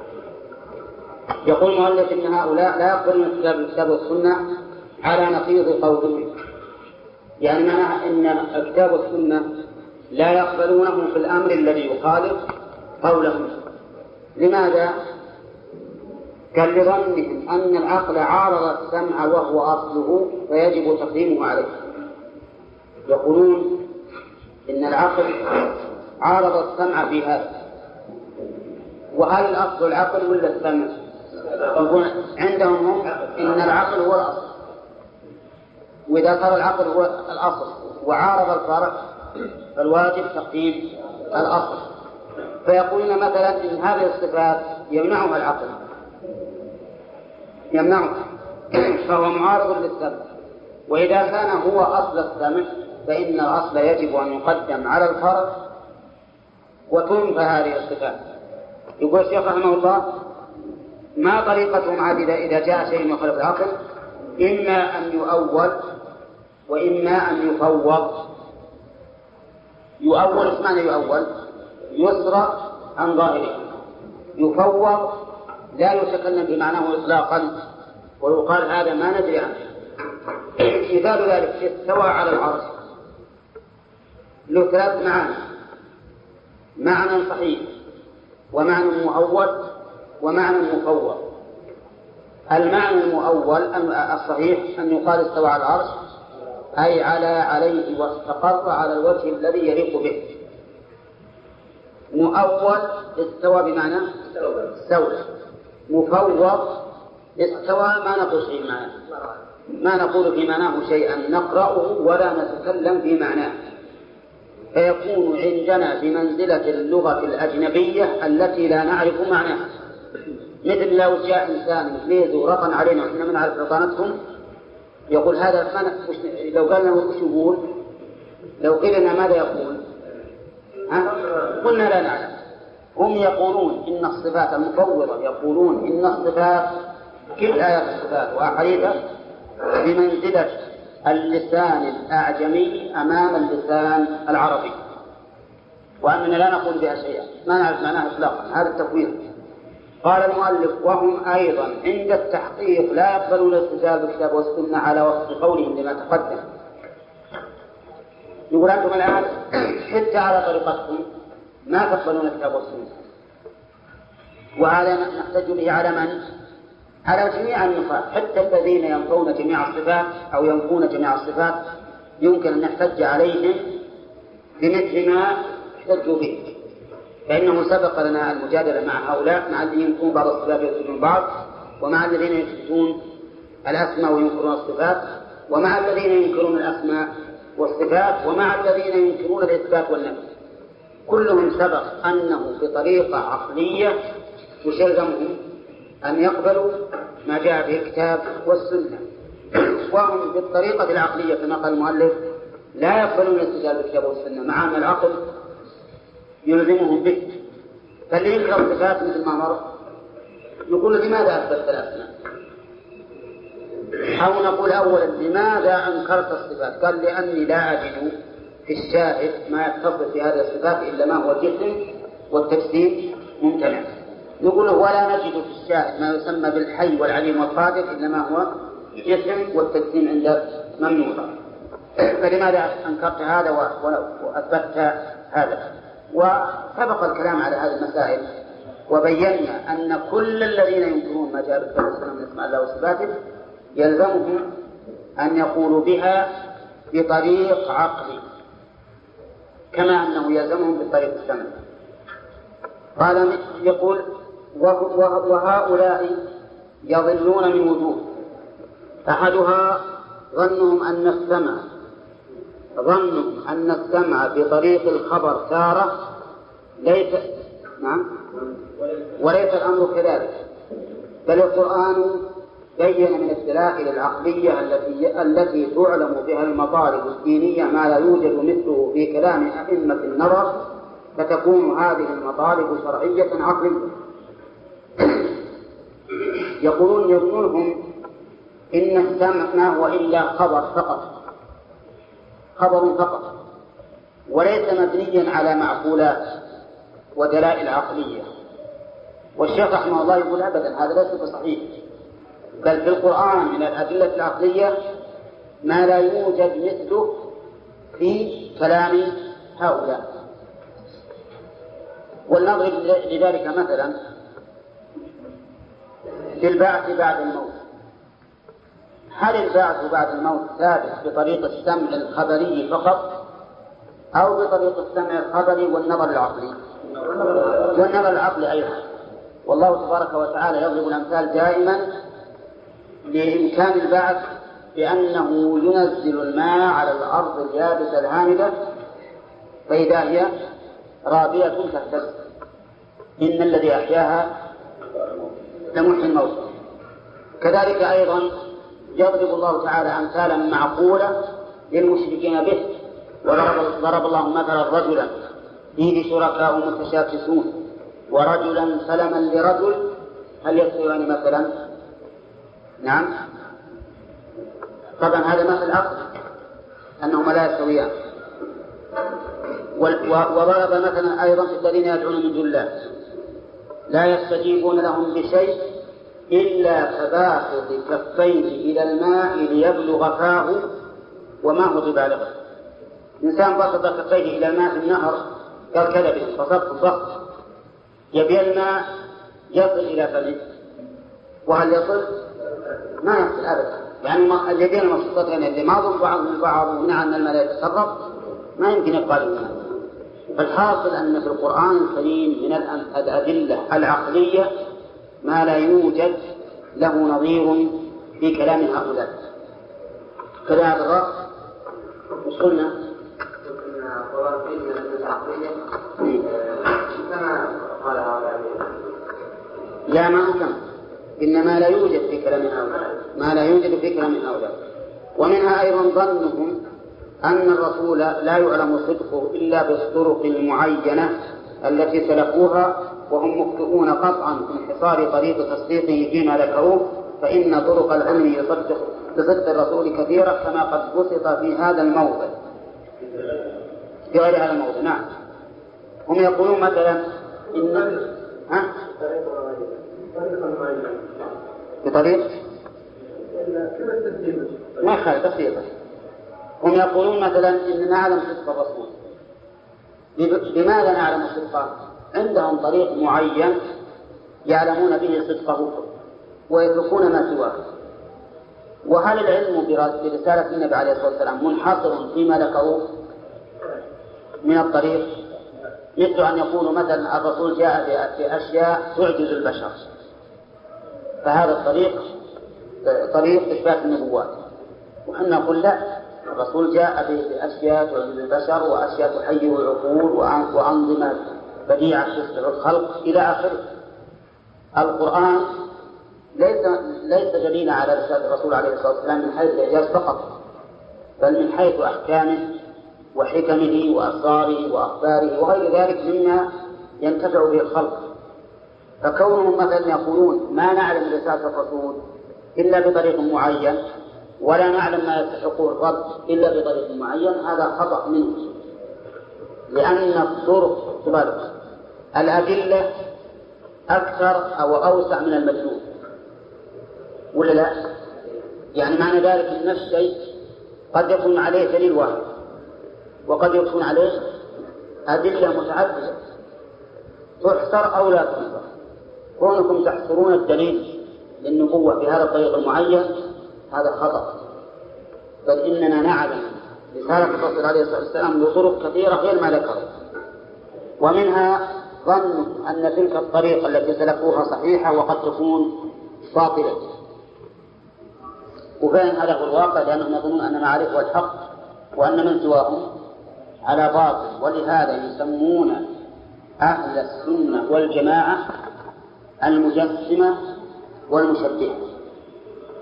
يقول المؤلف إن هؤلاء لا يقبلون الاستدلال بالكتاب والسنة على نقيض قولهم، يعني معنى أن الكتاب والسنة لا يقبلونه في الأمر الذي يخالف قولهم. لماذا؟ قال لظنهم أن العقل عارض السمع وهو أصله فيجب تقديمه عليه. يقولون إن العقل عارض السمع في هذا، وهل الأصل العقل ولا السمع؟ يقول عندهم هم إن العقل هو الأصل، وإذا صار العقل هو الأصل وعارض الفرع فالواجب تقديم الأصل. فيقولون مثلا إن هذه الصفات يمنعها العقل يمنعها فهو معارض للسمع، وإذا كان هو أصل السمع فإن الأصل يجب أن يقدم على الفرع وتنفى هذه الصفات. يقول الشيخ رحمه الله ما طريقتهم عاد إذا جاء شيء يخالف العقل؟ إما أن يؤول وإما أن يفوض. يؤول ايش معنى يؤول؟ يسرى عن ظاهره. يفوض لا يتكلم بمعناه إطلاقا ويقال هذا ما ندري عنه. مثال ذلك استوى على العرش له ثلاث معاني: معنى صحيح ومعنى مؤول ومعنى مفوض. المعنى المؤول الصحيح أن يقال استوى على العرش أي على عليه واستقر على الوجه الذي يليق به. مؤول استوى بمعنى استولى. مفوض استوى ما نقول شيء معناه، ما نقول في معناه شيئا نقرأه ولا نتكلم في معناه، فيكون عندنا بمنزلة اللغة الأجنبية التي لا نعرف معناها. مثل لو جاء إنسان إنجليزي ورطن علينا وإحنا ما نعرف رطانتهم يقول هذا ما لو قالنا وش يقول، لو قلنا ماذا يقول؟ ها؟ قلنا لا نعلم. هم يقولون إن الصفات المفوضة يقولون إن الصفات كل آيات الصفات وأحاديثها بمنزلة اللسان الأعجمي أمام اللسان العربي، وأننا لا نقول بها شيئا ما نعرف معناها إطلاقا. هذا التفويض. قال المؤلف وهم أيضا عند التحقيق لا يقبلون الاستدلال بالكتاب والسنة على وفق قولهم لما تقدم. يقول أنتم الآن حتى على طريقتكم ما تقبلون الكتاب والسنة، وهذا نحتج به على من؟ على جميع النفاة، حتى الذين ينفون جميع الصفات أو ينفون جميع الصفات يمكن أن نحتج عليهم بمثل ما احتجوا به، فإنه سبق لنا المجادلة مع هؤلاء، مع الذين ينكرون بعض الصفات ويثبتون بعض، ومع الذين يثبتون الأسماء وينكرون الصفات، ومع الذين ينكرون الأسماء والصفات، ومع الذين ينكرون الإثبات والنفي. كلهم سبق أنه بطريقة عقلية تلزمهم أن يقبلوا ما جاء به الكتاب والسنة، وهم بالطريقة العقلية كما قال المؤلف لا يقبلون الاستدلال بالكتاب والسنة، مع أن العقل يلزمهم به. فاللي ينكر الصفات مثل ما مر نقول لماذا أثبتت الأسماء؟ أو نقول أولا لماذا أنكرت الصفات؟ قال لأني لا أجد في الشاهد ما يتصف في هذه الصفات إلا ما هو الجسم والتجسيم ممتنع. نقول ولا نجد في الشاهد ما يسمى بالحي والعليم والقادر إلا ما هو جسم والتجسيم عند ممنوع. فلماذا أنكرت هذا وأثبتت هذا؟ وسبق الكلام على هذه المسائل وبينا أن كل الذين ينكرون ما جاء بالكتاب والسنة من اسماء الله وصفاته يلزمهم أن يقولوا بها بطريق عقلي كما أنه يلزمهم بطريق السمع. قال يقول وهؤلاء يضلون من وجوه: أحدها ظنهم أن السمع ظنهم أن السمع بطريق الخبر تارة ليس نعم وليس الأمر كذلك، بل القرآن بين من الدلائل العقلية التي التي تعلم بها المطالب الدينية ما لا يوجد مثله في كلام أئمة النظر، فتكون هذه المطالب شرعية عقلية. يقولون يظنهم إن السمع ما هو إلا خبر فقط، خبر فقط، وليس مبنيا على معقولات ودلائل عقلية. والشيخ رحمه الله يقول أبدا هذا ليس بصحيح، بل في القرآن من الأدلة العقلية ما لا يوجد مثله في كلام هؤلاء. ولنضرب لذلك مثلا للبعث بعد الموت. هل البعث بعد الموت ثابت بطريق السمع الخبري فقط أو بطريق السمع الخبري والنظر العقلي؟ والنظر العقلي أيضا. والله تبارك وتعالى يضرب الأمثال دائما لإمكان البعث بأنه ينزل الماء على الأرض اليابسة الهامدة فإذا هي رابية تهتز. إن الذي أحياها لمحيي الموت. كذلك أيضا يضرب الله تعالى أمثالا معقولة للمشركين به. وضرب الله مثلا رجلا فيه شركاء متشاكسون ورجلا سلما لرجل هل يستويان مثلا؟ نعم طبعا هذا مثل عقل أنهما لا يستويان. وضرب مثلا أيضا في الذين يدعون من دون الله لا يستجيبون لهم بشيء إلا كباسط كفيه إلى الماء ليبلغ فاه وما هو ببالغه. إنسان بسط كفيه إلى الماء في النهر كالكلب بسط الضغط يبي الماء يصل إلى فمه، وهل يصل؟ ما يصل أبدا. يعني اليدين المبسوطتين اللي ما ضم بعض من بعض ومنع أن الماء يتسرب ما يمكن يقبل الماء. فالحاصل أن في القرآن الكريم من الأدلة العقلية ما لا يوجد له نظير في كلام هؤلاء. كلام الرأس مش قلنا لا ما أمكن، إنما لا يوجد في كلام هؤلاء ما لا يوجد في كلام هؤلاء. ومنها أيضا ظنهم أن الرسول لا يعلم صدقه إلا بالطرق المعينة التي سلكوها وهم مخطئون قطعا في انحصار طريق تصديقه فيما ذكروه، فإن طرق العلم يصدق بصدق الرسول كثيرة كما قد بسط في هذا الموضع في غير هذا الموضع. نعم هم يقولون مثلا إن ها بطريق ما خالد بسيطة. هم يقولون مثلا إن نعلم صدق الرسول. لماذا نعلم صدقه؟ عندهم طريق معين يعلمون به صدقه ويتركون ما سواه. وهل العلم برسالة النبي عليه الصلاة والسلام منحصر فيما ذكروه من الطريق؟ مثل أن يقولوا مثلا الرسول جاء بأشياء تعجز البشر، فهذا الطريق طريق إثبات النبوات. وأن نقول لا، الرسول جاء بأشياء تعجز البشر وأشياء تحير العقول وأنظمة بديعة تسرع الخلق إلى آخره. القرآن ليس ليس دليلا على رسالة الرسول عليه الصلاة والسلام من حيث الإعجاز فقط، بل من حيث أحكامه وحكمه وأسراره وأخباره وغير ذلك مما ينتفع به الخلق. فكونهم مثلا يقولون ما نعلم رسالة الرسول إلا بطريق معين ولا نعلم ما يستحقه الرد إلا بطريق معين، هذا خطأ منه، لأن الطرق تبالغ الأدلة أكثر أو أوسع من المدلول، ولا لا؟ يعني معنى ذلك أن الشيء قد يكون عليه دليل واحد وقد يكون عليه أدلة متعددة تحصر أو لا تحصر. كونكم تحصرون الدليل للنبوة بهذا الطريق المعين هذا خطأ، بل إننا نعلم رسالة الرسول عليه الصلاة والسلام بطرق كثيرة غير ما ذكر. ومنها ظن أن تلك الطريقة التي سلكوها صحيحة وقد تكون باطلة، وفهم هذا هو الواقع، لأنهم يظنون أن معارفه الحق وأن من سواهم على باطل. ولهذا يسمون أهل السنة والجماعة المجسمة والمشبهة.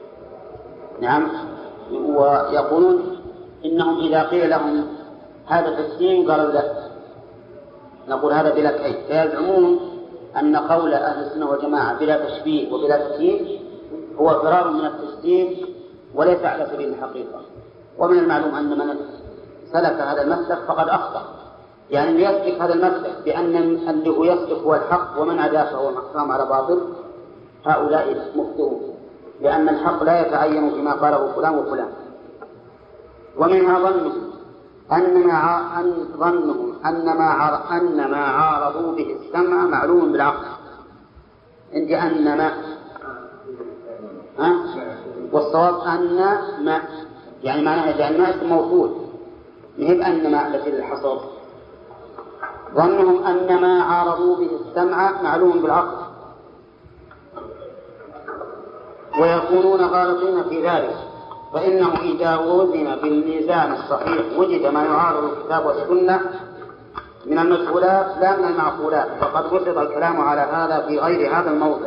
نعم. ويقولون إنهم إذا قيل لهم هذا تسليم قالوا لا، نقول هذا بلا كيف. فيزعمون أن قول أهل السنة والجماعة بلا تشبيه وبلا تكييف هو فرار من التسليم وليس على سبيل الحقيقة. ومن المعلوم أن من سلك هذا المسلك فقد أخطأ، يعني يسلك هذا المسلك بأن اللي هو يسلك هو الحق ومن عداه فهو محكام على باطل، هؤلاء مخطئون، لأن الحق لا يتعين بما قاله فلان وفلان. ومنها ظنهم أن ما أن ظنهم أن ما أن ما عارضوا به السمع معلوم بالعقل. عندي أن ما ها والصواب أن ما، يعني معناه يعني ما اسم موصول، مهم أن ما التي للحصر. ظنهم أن ما عارضوا به السمع معلوم بالعقل، ويكونون غالطين في ذلك، فإنه إذا وزن بالميزان الصحيح وجد ما يعارض الكتاب والسنة من المسؤولات لا من المعقولات، فقد بسط الكلام على هذا في غير هذا الموضع.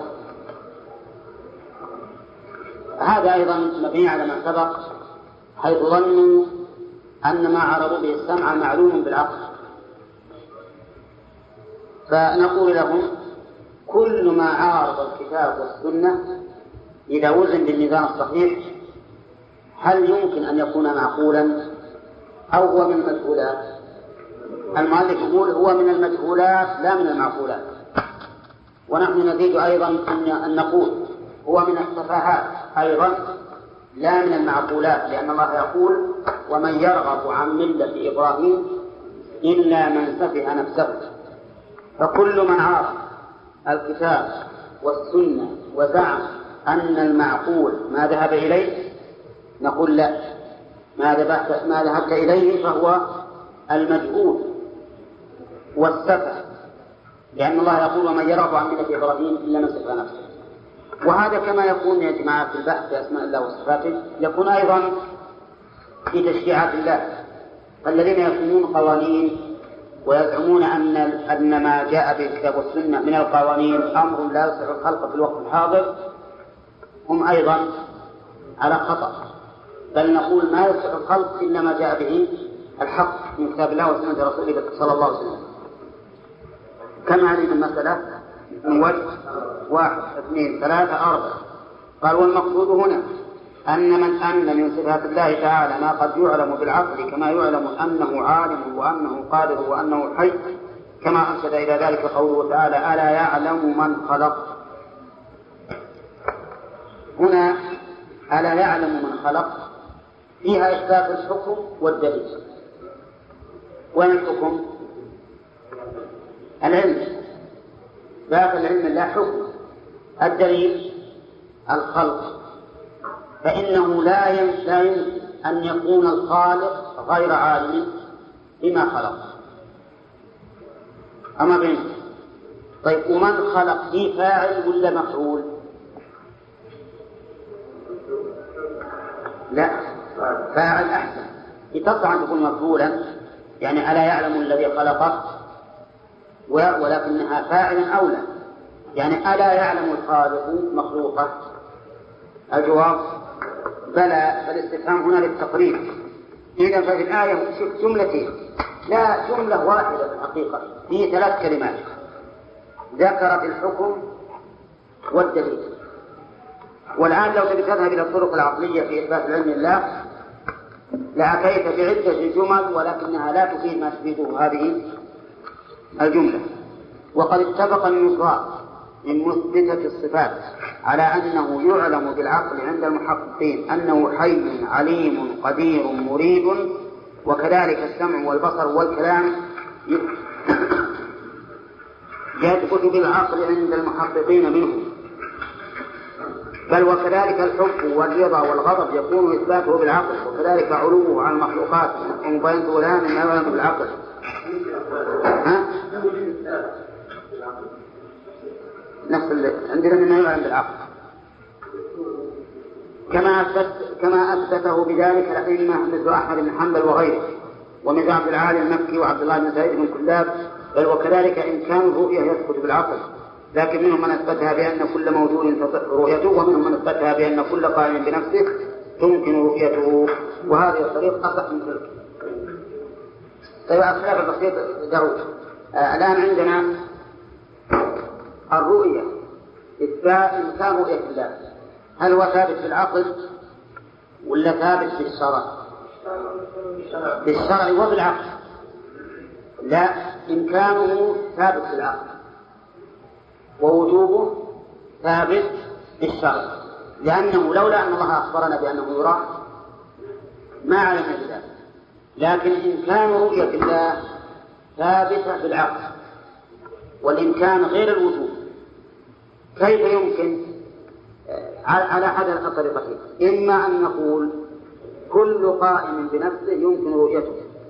هذا أيضا مبني على ما سبق، حيث ظنوا أن ما عرضوا به السمع معلوم بالعقل. فنقول لهم كل ما عارض الكتاب والسنة إذا وزن بالميزان الصحيح هل يمكن أن يكون معقولا أو هو من المجهولات؟ المؤلف يقول هو من المجهولات لا من المعقولات. ونحن نزيد أيضا أن نقول هو من التفاهات أيضا لا من المعقولات، لأن الله يقول ومن يرغب عن ملة إبراهيم إلا من سفه نفسه. فكل من عارض الكتاب والسنة وزعم أن المعقول ما ذهب إليه نقول لا، ما ذهبت ما ذهبت إليه فهو المجهول والسفه، لأن الله يقول ومن يرغب عن ملة إبراهيم إلا من سفه نفسه. وهذا كما يكون يا جماعة في البحث في أسماء الله وصفاته يكون أيضا في تشريعات الله. الذين يكونون قوانين ويزعمون أن أن ما جاء بالكتاب والسنة من القوانين أمر لا يصح الخلق في الوقت الحاضر هم أيضا على خطأ، بل نقول ما يصح الخلق إلا ما جاء به الحق من كتاب الله وسنة رسوله صلى الله عليه وسلم. كم هذه المسألة؟ من وجه واحد اثنين ثلاثة أربعة. قال والمقصود هنا أن من أن من صفات الله تعالى ما قد يعلم بالعقل كما يعلم أنه عالم وأنه قادر وأنه حي، كما أرشد إلى ذلك قوله تعالى ألا يعلم من خلق. هنا ألا يعلم من خلق فيها إثبات الحكم والدليل. وين الحكم؟ العلم، باب العلم لا حكم. الدليل الخلق، فإنه لا يمكن أن يكون الخالق غير عالم بما خلق. أما بين طيب ومن خلق فيه فاعل ولا مفعول؟ لا، فاعل أحسن. يتصع أن تكون مفعولا، يعني ألا يعلم الذي خلقه، ولكنها فاعلا أولى، يعني ألا يعلم الخالق مخلوقه؟ الجواب بلى، فالاستفهام هنا للتقرير. إذا ففي الآية جملتين، لا جملة واحدة في الحقيقة، في ثلاث كلمات ذكرت الحكم والدليل. والآن لو تبي تذهب إلى الطرق العقلية في إثبات العلم الله لأتيت بعدة جمل ولكنها لا تفيد ما تفيده هذه الجملة. وقد اتفق النصارى من مثبتة الصفات على أنه يعلم بالعقل عند المحققين أنه حي عليم قدير مريد، وكذلك السمع والبصر والكلام يثبت بالعقل عند المحققين منهم، بل وكذلك الحب والرضا والغضب يكون إثباته بالعقل، وكذلك علوه على المخلوقات ومبينته لا من يعلم بالعقل. ها؟ نفس عندنا من يعلم بالعقل، كما أثبت كما أثبته بذلك الأئمة مثل أحمد بن حنبل وغيره، ومثل عبد العالي المكي وعبد الله بن سعيد بن كلاب. بل وكذلك إمكان الرؤية يثبت بالعقل، لكن منهم من أثبتها بأن كل موجود تصح رؤيته، ومنهم من أثبتها بأن كل قائم بنفسه تمكن رؤيته، وهذه الطريق أصح من تلك. طيب الخلاف البسيط دروس. آه الآن عندنا الرؤية إثبات إمكان رؤية الله، هل هو ثابت في العقل ولا ثابت في الشرع؟ في الشرع وفي العقل. لا، إمكانه ثابت في العقل ووجوبه ثابت في الشرع، لأنه لولا أن الله أخبرنا بأنه يرى ما علمنا بذلك. لكن إمكان رؤية الله ثابتة في العقل، والإمكان غير الوجوب. كيف يمكن؟ على أحد الطريقتين: إما أن نقول كل قائم بنفسه يمكن رؤيته،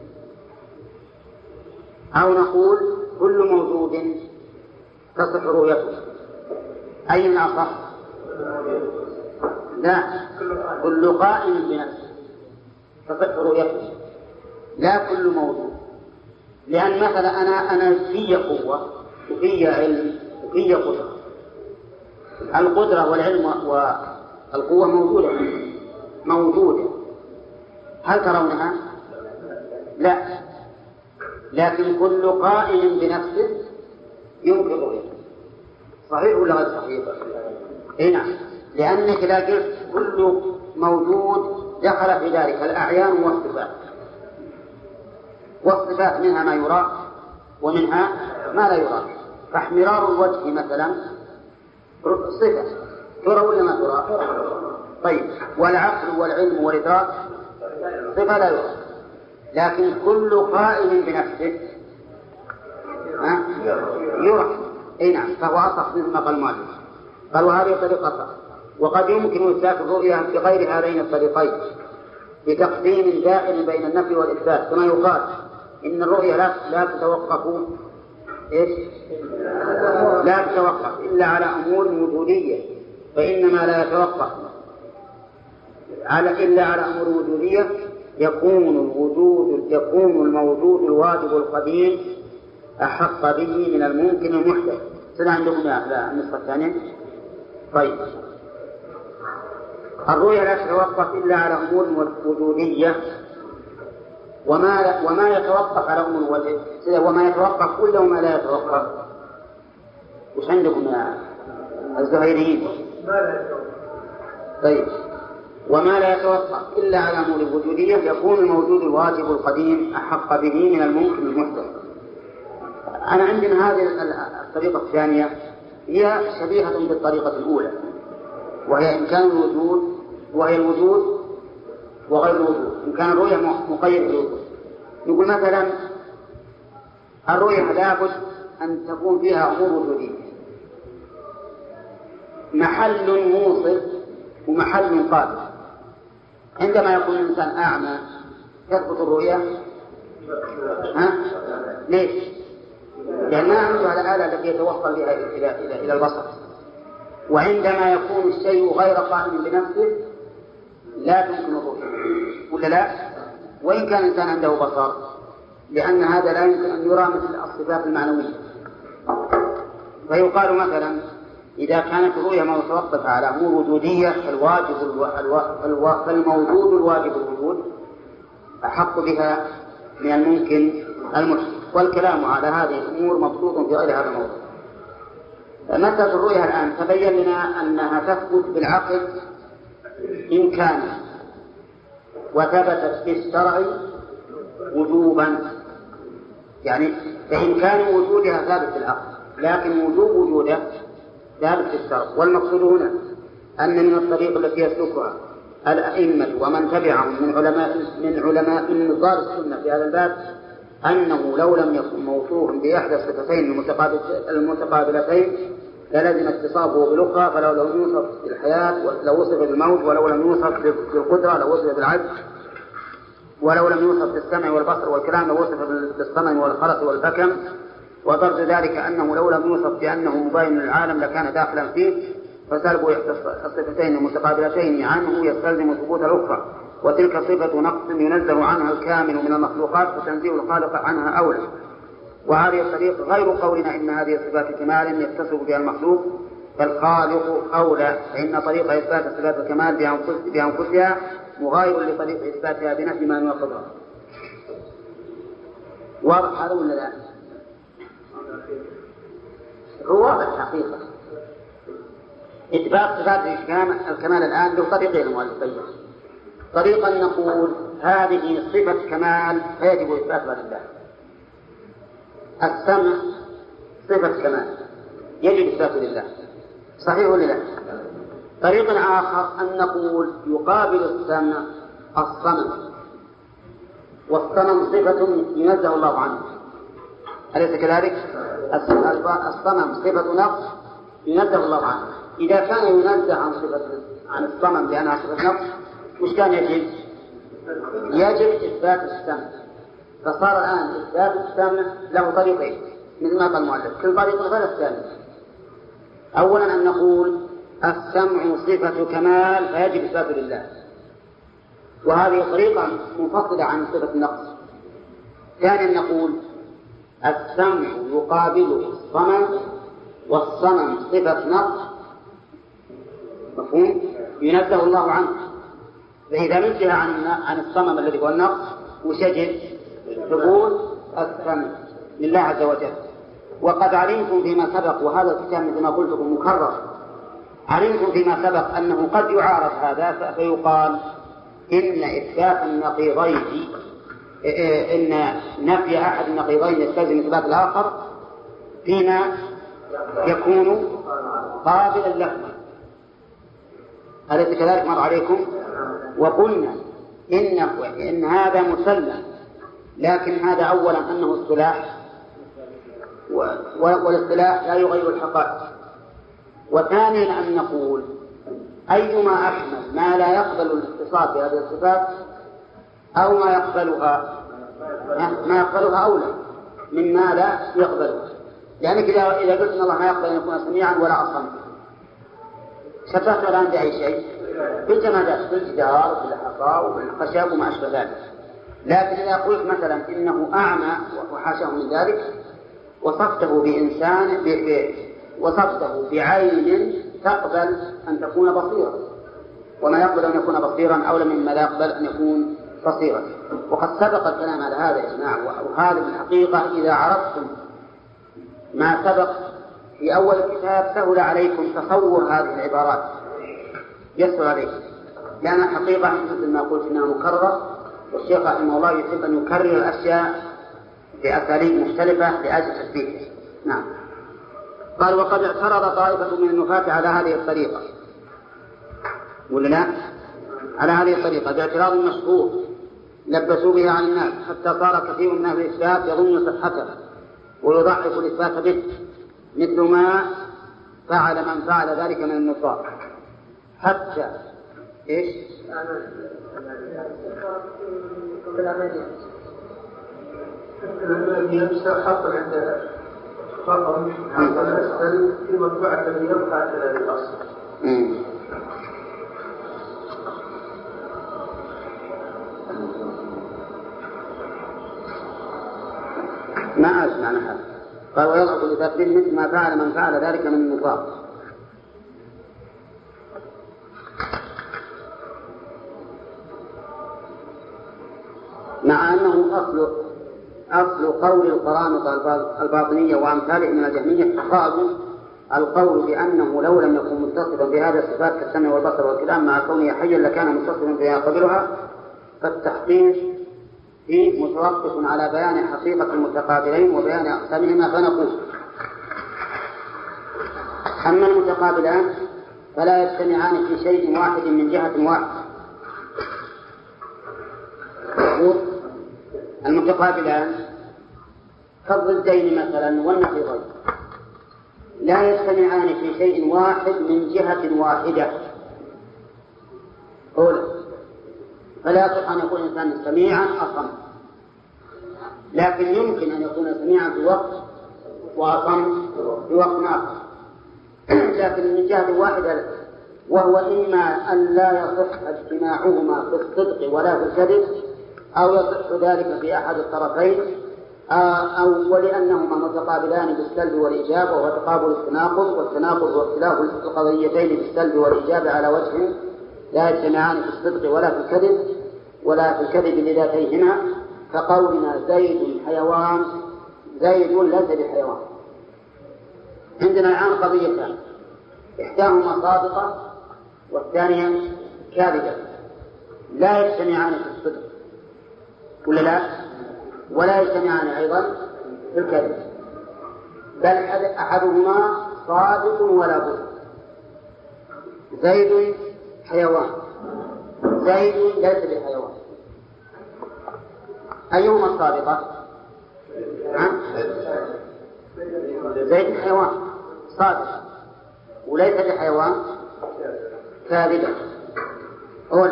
أو نقول كل موجود تصح رؤيته. أي الأصح؟ لا، كل قائم بنفسه تصح رؤيته، لا كل موجود. لأن مثلا أنا أنا في قوة وفي علم وفي قدرة. القدرة والعلم والقوة موجودة موجودة هل ترونها؟ لا، لكن كل قائم بنفسه يمكن رؤيته. صحيح ولا غير صحيح؟ اي نعم، لأنك لا قلت كل موجود دخل في ذلك الأعيان والصفات، والصفات منها ما يرى ومنها ما لا يرى. فاحمرار الوجه مثلا صفة ترى ولا ما ترى؟ طيب، والعقل والعلم والإدراك صفة لا يرى. لكن كل قائم بنفسه يرى. اي نعم، فهو أصح مثل ما قال المؤلف. قالوا هذه طريقة أصح. وقد يمكن إثبات الرؤيا بغير هذين الطريقين بتقسيم دائم بين النفي والإثبات، كما يقال إن الرؤيا لا لا تتوقف إيش؟ لا تتوقف إلا على أمور وجودية، فإنما لا يتوقف على إلا على أمور وجودية يكون الوجود يكون الموجود الواجب القديم أحق به من الممكن المحدث. سنة عندكم يا النسخة الثانية. طيب، الرؤيا لا تتوقف إلا على أمور وجودية، وما وما يتوقف على أمور وجودية وما يتوقف كله وما لا يتوقف. وش عندكم يا الزهيريين؟ طيب، وما لا يتوقف إلا على أمور وجودية يكون الموجود الواجب القديم أحق به من الممكن المحدث. أنا عندنا هذه الطريقة الثانية هي شبيهة بالطريقة الأولى، وهي إمكان الوجود، وهي الوجود وغير الوجود. إمكان الرؤية مقيد بالوجود. نقول مثلا الرؤية لابد أن تكون فيها أمور وجودية، محل موصل ومحل قابل. عندما يكون الإنسان أعمى تثبت الرؤية؟ ها؟ ليش؟ لأن ما عنده على الآلة التي يتوصل بها إلى إلى إلى البصر. وعندما يكون الشيء غير قائم بنفسه لا تمكن الرؤية، ولا لا؟ وإن كان الإنسان عنده بصر، لأن هذا لا يمكن أن يرى مثل الصفات المعنوية. فيقال مثلا إذا كانت الرؤية متوقفة على أمور وجودية فالواجب الو... الو... الو... فالموجود الواجب الوجود أحق بها من الممكن المحدث. والكلام على هذه الأمور مبسوط في غير هذا الموضوع. مسألة الرؤية الآن تبين لنا أنها تثبت بالعقل إمكانا، وثبتت في الشرع وجوبا. يعني فإمكان وجودها ثابت في العقل، لكن وجوب وجودها ثابت في الشرع. والمقصود هنا أن من الطريق التي يسلكها الأئمة ومن تبعهم من علماء من علماء من نظار السنة في هذا الباب أنه لو لم يكن موصوفا بإحدى الصفتين المتقابلتين للزم اتصافه بالأخرى، فلو لم يوصف بالحياة لو وصف بالموت، ولو لم يوصف بالقدرة لو وصف بالعجز، ولو لم يوصف بالسمع والبصر والكلام لو وصف بالصمم والخرس والبكم. وضرب ذلك أنه لو لم يوصف بأنه مبين للعالم لكان داخلا فيه، فسلب الصفتين المتقابلتين عنه يستلزم ثبوت الأخرى، وتلك صفة نقص ينزه عنها الكامل من المخلوقات فتنزيه الخالق عنها أولى. وهذه الطريقة غير قولنا إن هذه صفات كمال يتصف بها المخلوق، فالخالق أولى، فإن طريق إثبات صفات الكمال بأنفسها مغاير لطريق إثباتها بنفي ما يناقضها. واضح هذا ولا لا؟ هو واضح الحقيقة. إثبات صفات الكمال الآن له طريقين المؤلفين. طريقا نقول هذه صفة كمال فيجب إثباتها لله. السمع صفة كمال يجب إثباته لله، صحيح ولا لا؟ طريق آخر أن نقول يقابل السمع الصمم، والصمم صفة ينزه الله عنه، أليس كذلك؟ الصمم صفة نقص ينزه الله عنه. إذا كان ينزه عن صفة عن الصمم لأنها صفة نقص، وش كان يجب؟ يجب إثبات السمع. فصار الآن إثبات السمع له طريقين مثل ما قال المؤلف، كل طريق غير الثاني. أولا أن نقول السمع صفة كمال فيجب إثباته لله، وهذه طريقة منفصلة عن صفة النقص. ثانيا نقول السمع يقابل الصمم، والصمم صفة نقص مفهوم ينزه الله عنه. فإذا نزه عن عن الصمم الذي هو النقص وسجد ثبوت السمع لله عز وجل. وقد علمتم فيما سبق، وهذا الكتاب مثل ما قلت لكم مكرر، علمتم فيما سبق أنه قد يعارض هذا فيقال إن إثبات النقيضين إن نفي أحد النقيضين يستلزم إثبات الآخر فيما يكون قابلا له، أليس كذلك مر عليكم؟ وقلنا إن, إن هذا مسلم، لكن هذا أولا أنه اصطلاح، والاصطلاح لا يغير الحقائق. وثانيا أن نقول أيما أحمل ما لا يقبل الاتصال بهذه الصفات أو ما يقبلها ما يقبلها أولى مما لا يقبلها. لأنك إذا إذا قلت إن الله ما يقبل أن يكون سميعا ولا أصم، شبهت الآن بأي شيء؟ بالجمادات، بالجدار وبالحصى وبالخشب وما أشبه ذلك. لكن إذا قلت مثلا إنه أعمى وحاشاه من ذلك، وصفته بإنسان ب... ب... وصفته بعين تقبل أن تكون بصيرا، وما يقبل أن يكون بصيرا أولى مما لا يقبل أن يكون بصيرا. وقد سبق الكلام على هذا يا جماعة، وهذا في الحقيقة إذا عرفتم ما سبق في أول الكتاب سهل عليكم تصور هذه العبارات، يسهل عليكم، لأن الحقيقة مثل ما قلت إنها مكررة، والشيخ رحمه الله يحب أن يكرر الأشياء بأساليب مختلفة لأجل تثبيتها. نعم. قال وقد اعترض طائفة من النفاة على هذه الطريقة، ولا لا؟ على هذه الطريقة باعتراض مشهور لبسوا بها عن الناس، حتى صار كثير من أهل الإثبات يظن صحته ويضعف الإثبات به، مثل ما فعل من فعل ذلك من النصارى. حتى إيش؟ حصل عند فقط حصل أسفل في مطبعة الذي يبقى على الأصل. ما أسمع هذا. قال ويضعف لتثبيت مثل ما فعل من فعل ذلك من النصارى. مع أنه أصل أصل قول القرامطة الباطنية وأمثالهم من الجهمية قالوا القول بأنه لو لم يكن متصفا بهذه الصفات كالسمع والبصر والكلام مع كونه حيا لكان متصفا بها قبلها، فالتحقيق فيه متوقف على بيان حقيقة المتقابلين وبيان أقسامهما. فنقول أما المتقابلان فلا يجتمعان في شيء واحد من جهة واحدة. المتقابلان كالضدين مثلا والنقيضين لا يجتمعان في شيء واحد من جهة واحدة. أولا فلا يصح أن يكون إنسان سميعا أصم، لكن يمكن أن يكون سميعا في وقت وأصم في وقت آخر، لكن من جهة واحدة، وهو إما أن لا يصح اجتماعهما في الصدق ولا في الكذب، أو يصح ذلك في أحد الطرفين أو ولأنهما متقابلان بالسلب والإيجاب، وهو تقابل التناقض، والتناقض هو اختلاف القضيتين بالسلب والإيجاب على وجه لا يجتمعان في الصدق ولا في الكذب ولا في الكذب لذاتيهما، كقولنا زيد حيوان، زيد ليس بحيوان. عندنا الآن قضيتان، إحداهما صادقة والثانية كاذبة، لا يجتمعان في الصدق ولا لا، ولا يجتمعان أيضا في الكذب، بل أحدهما صادق ولا بد. زيد حيوان، زيد ليس بحيوان، أيهما الصادقة؟ زيد حيوان صادق وليس بحيوان كاذبة. أول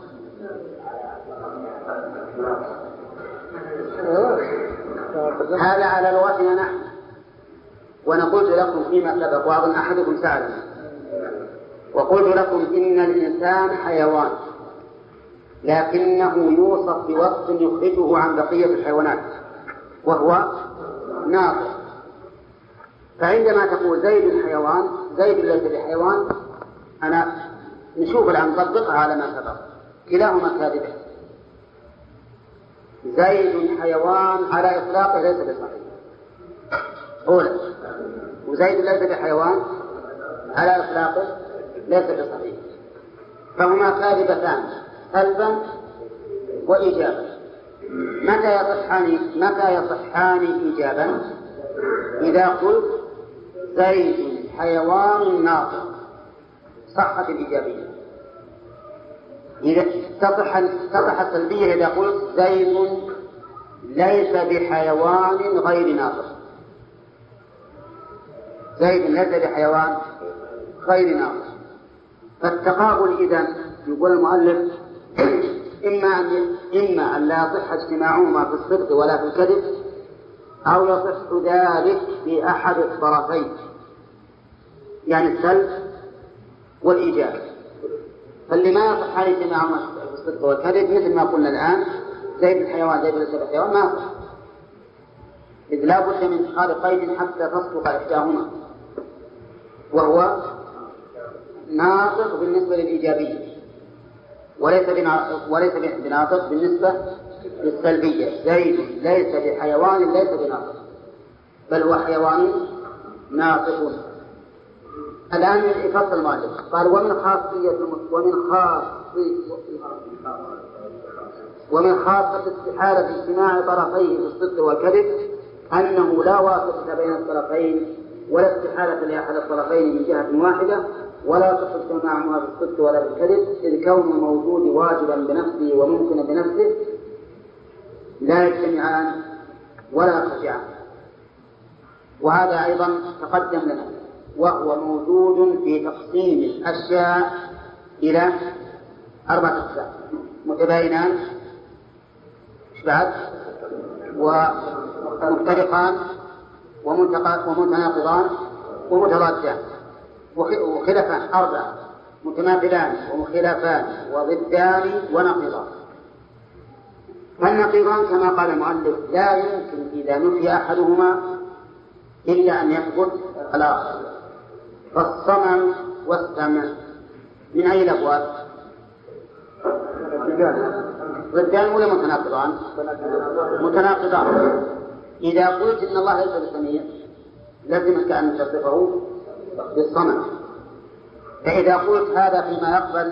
هذا على لغتنا نحن، ونقول لكم فيما سبق وأظن أحدكم سألنا، وقلت لكم إن الإنسان حيوان لكنه يوصف بوصف يخرجه عن بقية الحيوانات وهو ناطق. فعندما تقول زيد حيوان، زيد ليس بحيوان، أنا نشوف الآن نطبقها على ما سبق، كلاهما كاذبة. زيد حيوان على إطلاقه ليس بصحيح أولا، وزيد ليس بحيوان على إطلاقه ليس بصحيح، فهما كاذبتان سلبا وإيجابا. متى يصحان متى يصحان إيجابا؟ إذا قلت زيد حيوان ناطق صحت الإيجابية. إذا تصح تصح السلبية إذا قلت زيد ليس بحيوان غير ناطق، زيد ليس بحيوان غير ناطق. فالتقابل إذن يقول المؤلف إما أن إما أن لا يصح اجتماعهما في الصدق ولا في الكذب، أو يصح ذلك في أحد الطرفين، يعني السلب والإيجاب. فاللي ما يصح اجتماعهما في الصدق والكذب مثل ما قلنا الآن زيد الحيوان زيد ليس بحيوان ما يصح، إذ لا بد من إدخال قيد حتى تصدق إحداهما، وهو ناطق بالنسبة للإيجابية وليس وليس بناطق بالنسبة للسلبية. زيد ليس بحيوان ليس بناطق، بل هو حيوان ناطق. الآن يفصل المؤلف قال ومن خاصية ومن خاصية ومن خاصة استحالة اجتماع طرفيه في الصدق والكذب أنه لا واسطة بين الطرفين ولا استحالة لأحد الطرفين من جهة واحدة، ولا تصح معهما في الصدق ولا بالكذب، إذ كون الموجود واجبا بنفسه وممكنا بنفسه لا يجتمعان ولا يرتفعان. وهذا أيضا تقدم لنا، وهو موجود في تقسيم الأشياء إلى أربعة أقسام: متباينان، بعد ومفترقان ومتناقضان ومتضادان وخلافان، أربعة: متماثلان ومخلافان وضدان ونقيضان. فالنقيضان كما قال المؤلف لا يمكن إذا نفي أحدهما إلا أن يثبت الآخر، فالصمم والسمع من أي الأبواب؟ ضدان ولا متناقضان؟ متناقضان. إذا قلت إن الله ليس بسميع لازمك أن تصفه بالصمم، فإذا قلت هذا فيما يقبل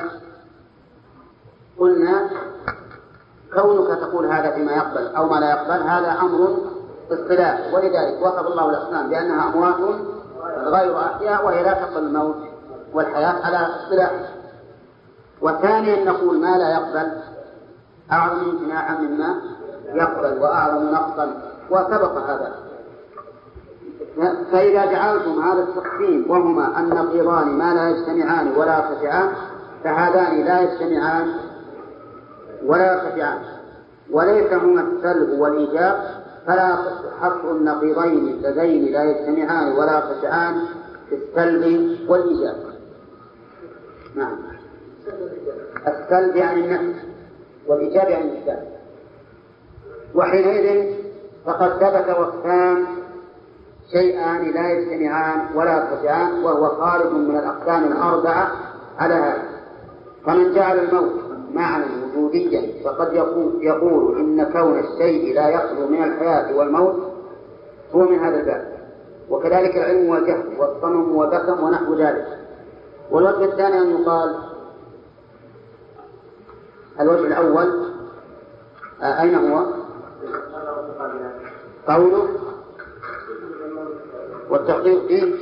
قلنا كونك تقول هذا فيما يقبل أو ما لا يقبل هذا أمر اصطلاح، ولذلك وصف الله الأصنام بأنها أموات غير أحياء وهي لا تقبل الموت والحياة على اصطلاح. وثانيا نقول ما لا يقبل أعظم امتناعا مما يقبل وأعظم نقصا، وسبق هذا. فإذا جعلتم هذا التقسيم وهما النقيضان ما لا يجتمعان ولا يرتفعان، فهذان لا يجتمعان ولا يرتفعان وليس هما السلب والإيجاب، فلا حصر النقيضين اللذين لا يجتمعان ولا يرتفعان في السلب والإيجاب. نعم، السلب يعني النفي والإيجاب يعني الإثبات. وحينئذ فقد ثبت وصفان شيئان لا يجتمعان ولا يرتفعان، وهو خارج من الأقسام الأربعة على هذا. فمن جعل الموت معنى وجوديا فقد يقول, يقول إن كون الشيء لا يخلو من الحياة والموت هو من هذا الباب، وكذلك العلم والجهل والصمم والبكم ونحو ذلك. والوجه الثاني أن يقال، الوجه الأول آه أين هو؟ قوله والتحقيق فيه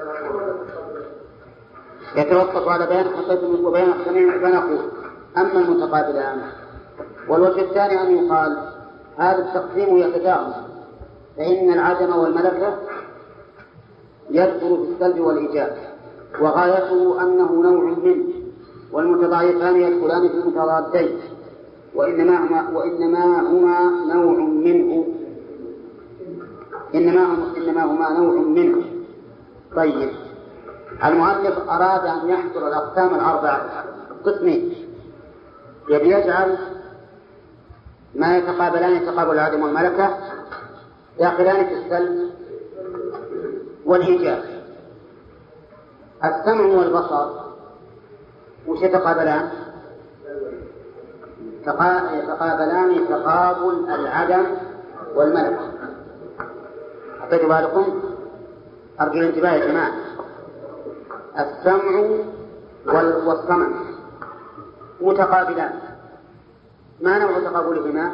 يتوقف على بيان حقيقة وبيان السميع فنقول أما المتقابلان. والوجه الثاني أن يقال هذا التقسيم يتداخل، فإن العدم والملكة يدخل في السلب والإيجاب، وغايته أنه نوع منه، والمتضاعفان يدخلان في المتضادين، وإنما هما, وإنما هما نوع منه إنما هما, إنما هما نوع منه. طيب، المؤلف أراد أن يحصر الأقسام الأربعة قسمين، يبي يجعل ما يتقابلان يتقابل العدم والملكة داخلان في السلب والإيجاب. السمع والبصر وش يتقابلان؟ يتقابلان تقابل العدم والملكة. أعطيتوا بالكم؟ أرجو الانتباه يا جماعة. السمع والصمع متقابلان، ما نوع تقابلهما؟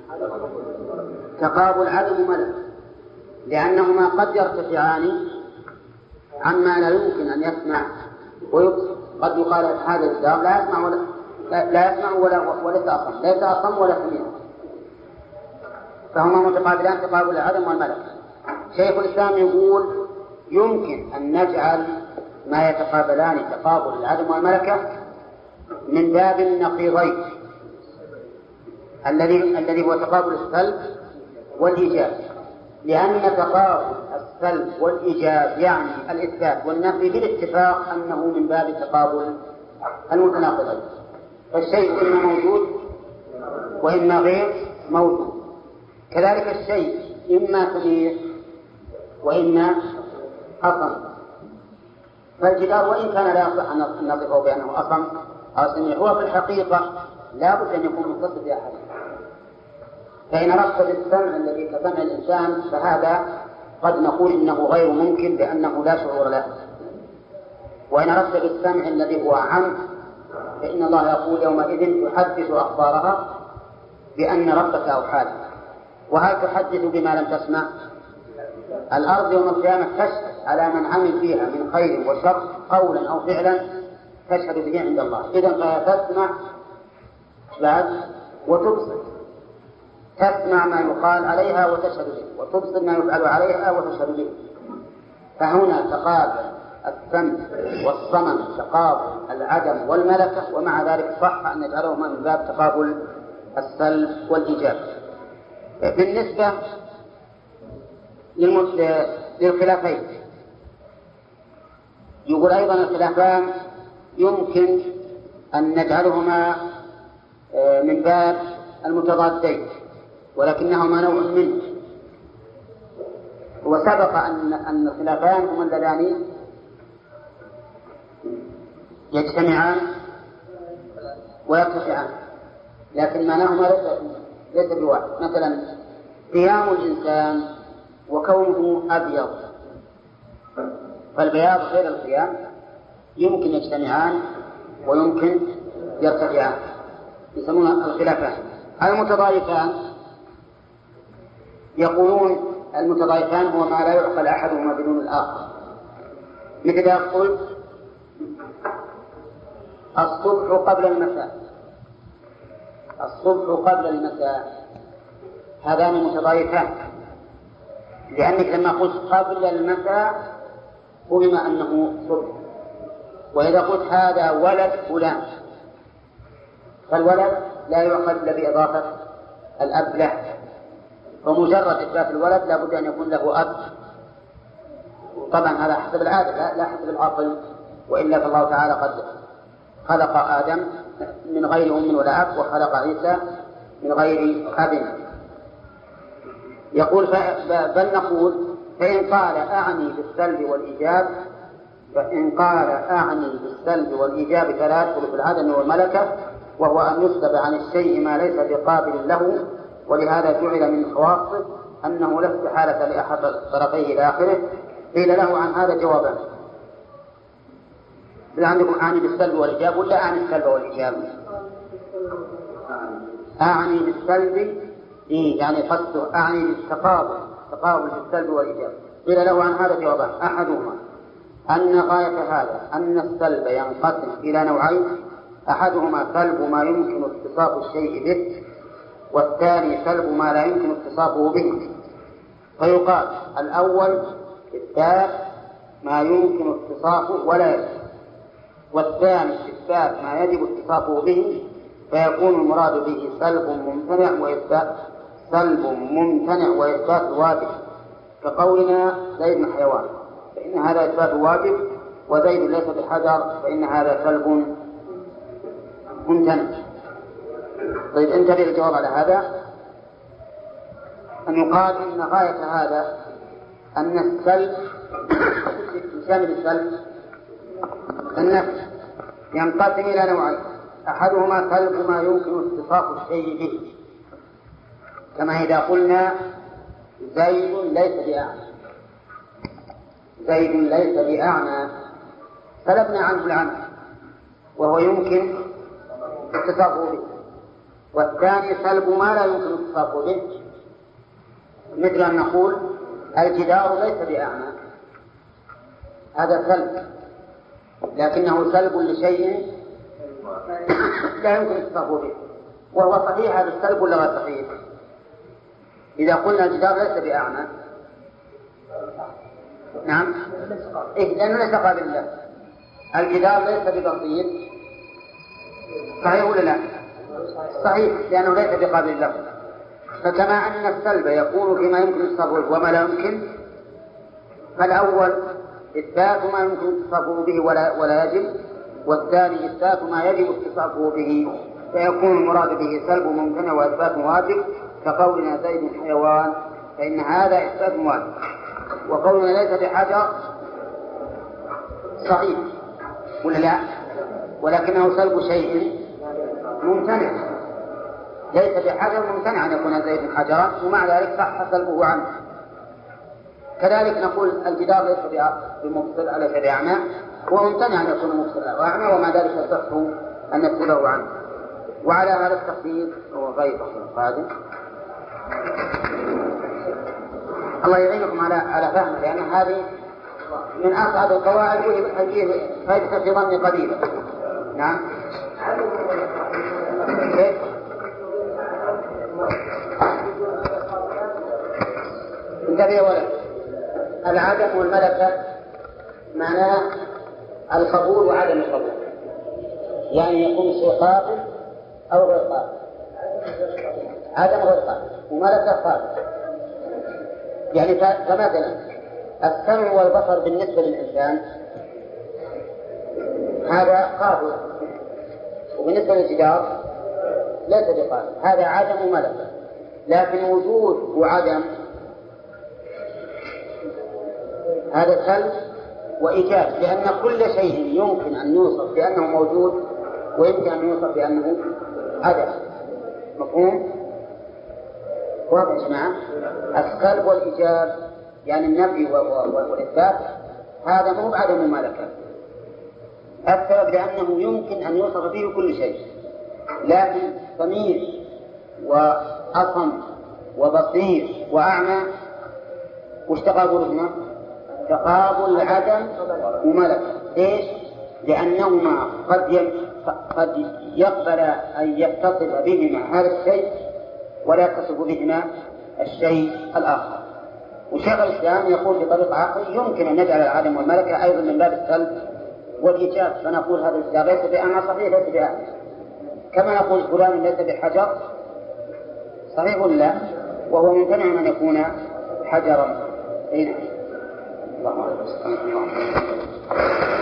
تقابل عدم وملكة، لأنهما قد يرتفعان عما لا يمكن أن يسمع ويبصر. قد يقال هذا الجدار لا يسمع ولا لا يسمع ولا وليس أصم، ليس أصم ولا سميع، فهما متقابلان تقابل العدم والملكة. شيخ الإسلام يقول يمكن أن نجعل ما يتقابلان تقابل العدم والملكة من باب النقيضين الذي الذي هو تقابل السلب والإيجاب، لأن تقابل السلب والإيجاب يعني الإثبات والنفي بالاتفاق أنه من باب تقابل المتناقضين، فالشيء إما موجود وإما غير موجود. كذلك الشيء إما سميع وإما أصم، فالجدار وإن كان لا يصح أن نصفه بأنه أصم أو سميع، هو في الحقيقة لا بد أن يكون متصل بأحد. فإن أردت بالسمع الذي كسمع الإنسان فهذا قد نقول إنه غير ممكن لأنه لا شعور له. وإن أردت بالسمع الذي هو عام فإن الله يقول يومئذ تحدث أخبارها بأن ربك أوحى لها. وهل تحدث بما لم تسمع؟ الأرض يوم القيامة تشهد على من عمل فيها من خير وشر قولا أو فعلا تشهد به عند الله. إذن فتسمع بعد وتبصر، تسمع ما يقال عليها وتشهد به، وتبصر ما يفعل عليها وتشهد به. فهنا تقابل السمع والصمم تقابل العدم والملكة، ومع ذلك صح أن نجعلهما من باب تقابل السلب والإيجاب. بالنسبة للخلافين يقول أيضا الخلافان يمكن أن نجعلهما من باب المتضادين ولكنهما نوع منه. وسبق أن أن الخلافان هما اللذان يجتمعان ويرتفعان، لكن معناهما ليس بواحد. مثلا قيام الإنسان وكونه أبيض، فالبياض غير القيام يمكن يجتمعان ويمكن يرتفعان، يسمونها الخلافان. المتضايفان يقولون المتضايفان هو ما لا يعقل أحدهما بدون الآخر. مثل يقول الصبح قبل المساء، الصبح قبل المساء، هذان متضايفان، لأنك لما قلت قبل المساء فهم أنه صبح، وإذا قلت هذا ولد فلان فالولد لا يعقل إلا بإضافة الأب له، ومجرد إثبات الولد لا بد أن يكون له أب. طبعا هذا حسب العادة لا حسب العقل، وإلا فالله تعالى قد خلق آدم من غير أم ولا أب، وخلق عيسى من غير أب. يقول بل نقول فإن قال أعني بالسلب والإيجاب فإن قال أعني بالسلب والإيجاب فلا يدخل في العدم والملكة، وهو أن يسلب عن الشيء ما ليس بقابل له، ولهذا جعل من خواصه أنه لا استحالة لأحد طرفيه إلى آخره. قيل له عن هذا جوابان: عندكم أعني بالسلب والإيجاب ولا أعني السلب والإيجاب؟ أعني بالسلب إيه يعني قصده أعني بالتقابل، تقابل بالسلب والإيجاب. قيل له عن هذا جوابان: أحدهما أن غاية هذا أن السلب ينقسم إلى نوعين: أحدهما سلب ما يمكن اتصاف الشيء به، والثاني سلب ما لا يمكن اتصافه به. فيقال الأول إثبات ما يمكن اتصافه ولا يجب، والثاني إثبات ما يجب اتصافه به، فيكون المراد به سلب ممتنع وإثبات سلب ممتنع وإثبات واجب، كقولنا زيد حيوان فإن هذا إثبات واجب، وزيد ليس بحجر فإن هذا سلب ممتنع. طيب انتبه الجواب على هذا: أن يقال إن غاية هذا أن السلب شامل السلب النفس ينقسم إلى نوعين: أحدهما سلب ما يمكن اتصاف الشيء به، كما إذا قلنا زيد ليس بأعمى، زيد ليس بأعمى سلبنا عنه العمى وهو يمكن اتصافه به. والثاني سلب ما لا يمكن اتصافه به، مثل أن نقول الجدار ليس بأعمى، هذا سلب لكنه سلب لشيء لا يمكن اتصافه به، وهو صحيح هذا السلب ولا غير صحيح؟ إذا قلنا الجدار ليس بأعمى نعم إيه لأنه ليس قابل له. الجدار ليس ببسيط صحيح ولا لا؟ صحيح لأنه ليس بقابل له. فكما أن السلب يكون فيما يمكن اتصافه وما لا يمكن، فالأول إثبات ما يمكن اتصافه به ولا, ولا يجب، والثاني إثبات ما يجب اتصافه به، فيكون المراد به سلب ممتنع وإثبات واجب، كقولنا زيد حيوان فإن هذا إثبات واجب. وقولنا ليس بحجر صحيح ولا لا؟ ولكنه سلب شيء ممتنع، ليس بحجر ممتنع أن يكون زيد حجرا، ومع ذلك صح سلبه عنه. كذلك نقول الجدار ليس بمبصر أليس بأعمى، هو ممتنع أن يكون مبصر وأعمى، ومع ذلك يصح أن نسلبه عنه. وعلى هذا التخفيض هو غير قادم. الله يعينكم على على فهم، لأن هذه من أصعب القواعد وهي فائدة في ظن قليلا. نعم. انتبه يا ولد، العدم والملكة معناه القبول وعدم القبول، يعني يكون شيء قابل أو غير قابل، عدم غير قابل وملكة قابل. يعني فمثلا السمع والبصر بالنسبة للإنسان هذا قابل، وبالنسبة للجدار ليس بقابل، هذا عدم وملكة. لكن وجود وعدم هذا سلب وإيجاب، لأن كل شيء يمكن أن يوصف بأنه موجود ويمكن أن يوصف بأنه عدم. مفهوم؟ واضح يا جماعة؟ السلب والإيجاب يعني النفي والإثبات هذا مو بعدم وملكة. السبب لأنه يمكن أن يوصف به كل شيء، لكن ضمير وأصم وبصير وأعمى وش تقابلهما؟ تقابل عدم وملكة. ليش؟ لأنهما قد قد يقبل أن يتصف بهما هذا الشيء ولا يتصف بهما الشيء الآخر. وشيخ الإسلام يقول بطريقة عقلية يمكن أن نجعل العدم والملكة أيضا من باب السلب والإيجاب، فنقول هذا الكتاب ليس بأعمى صحيح ليس بأعمى، كما نقول فلان ليس بحجر صحيح ولا، وهو ممتنع أن يكون حجرا. الله أعلم.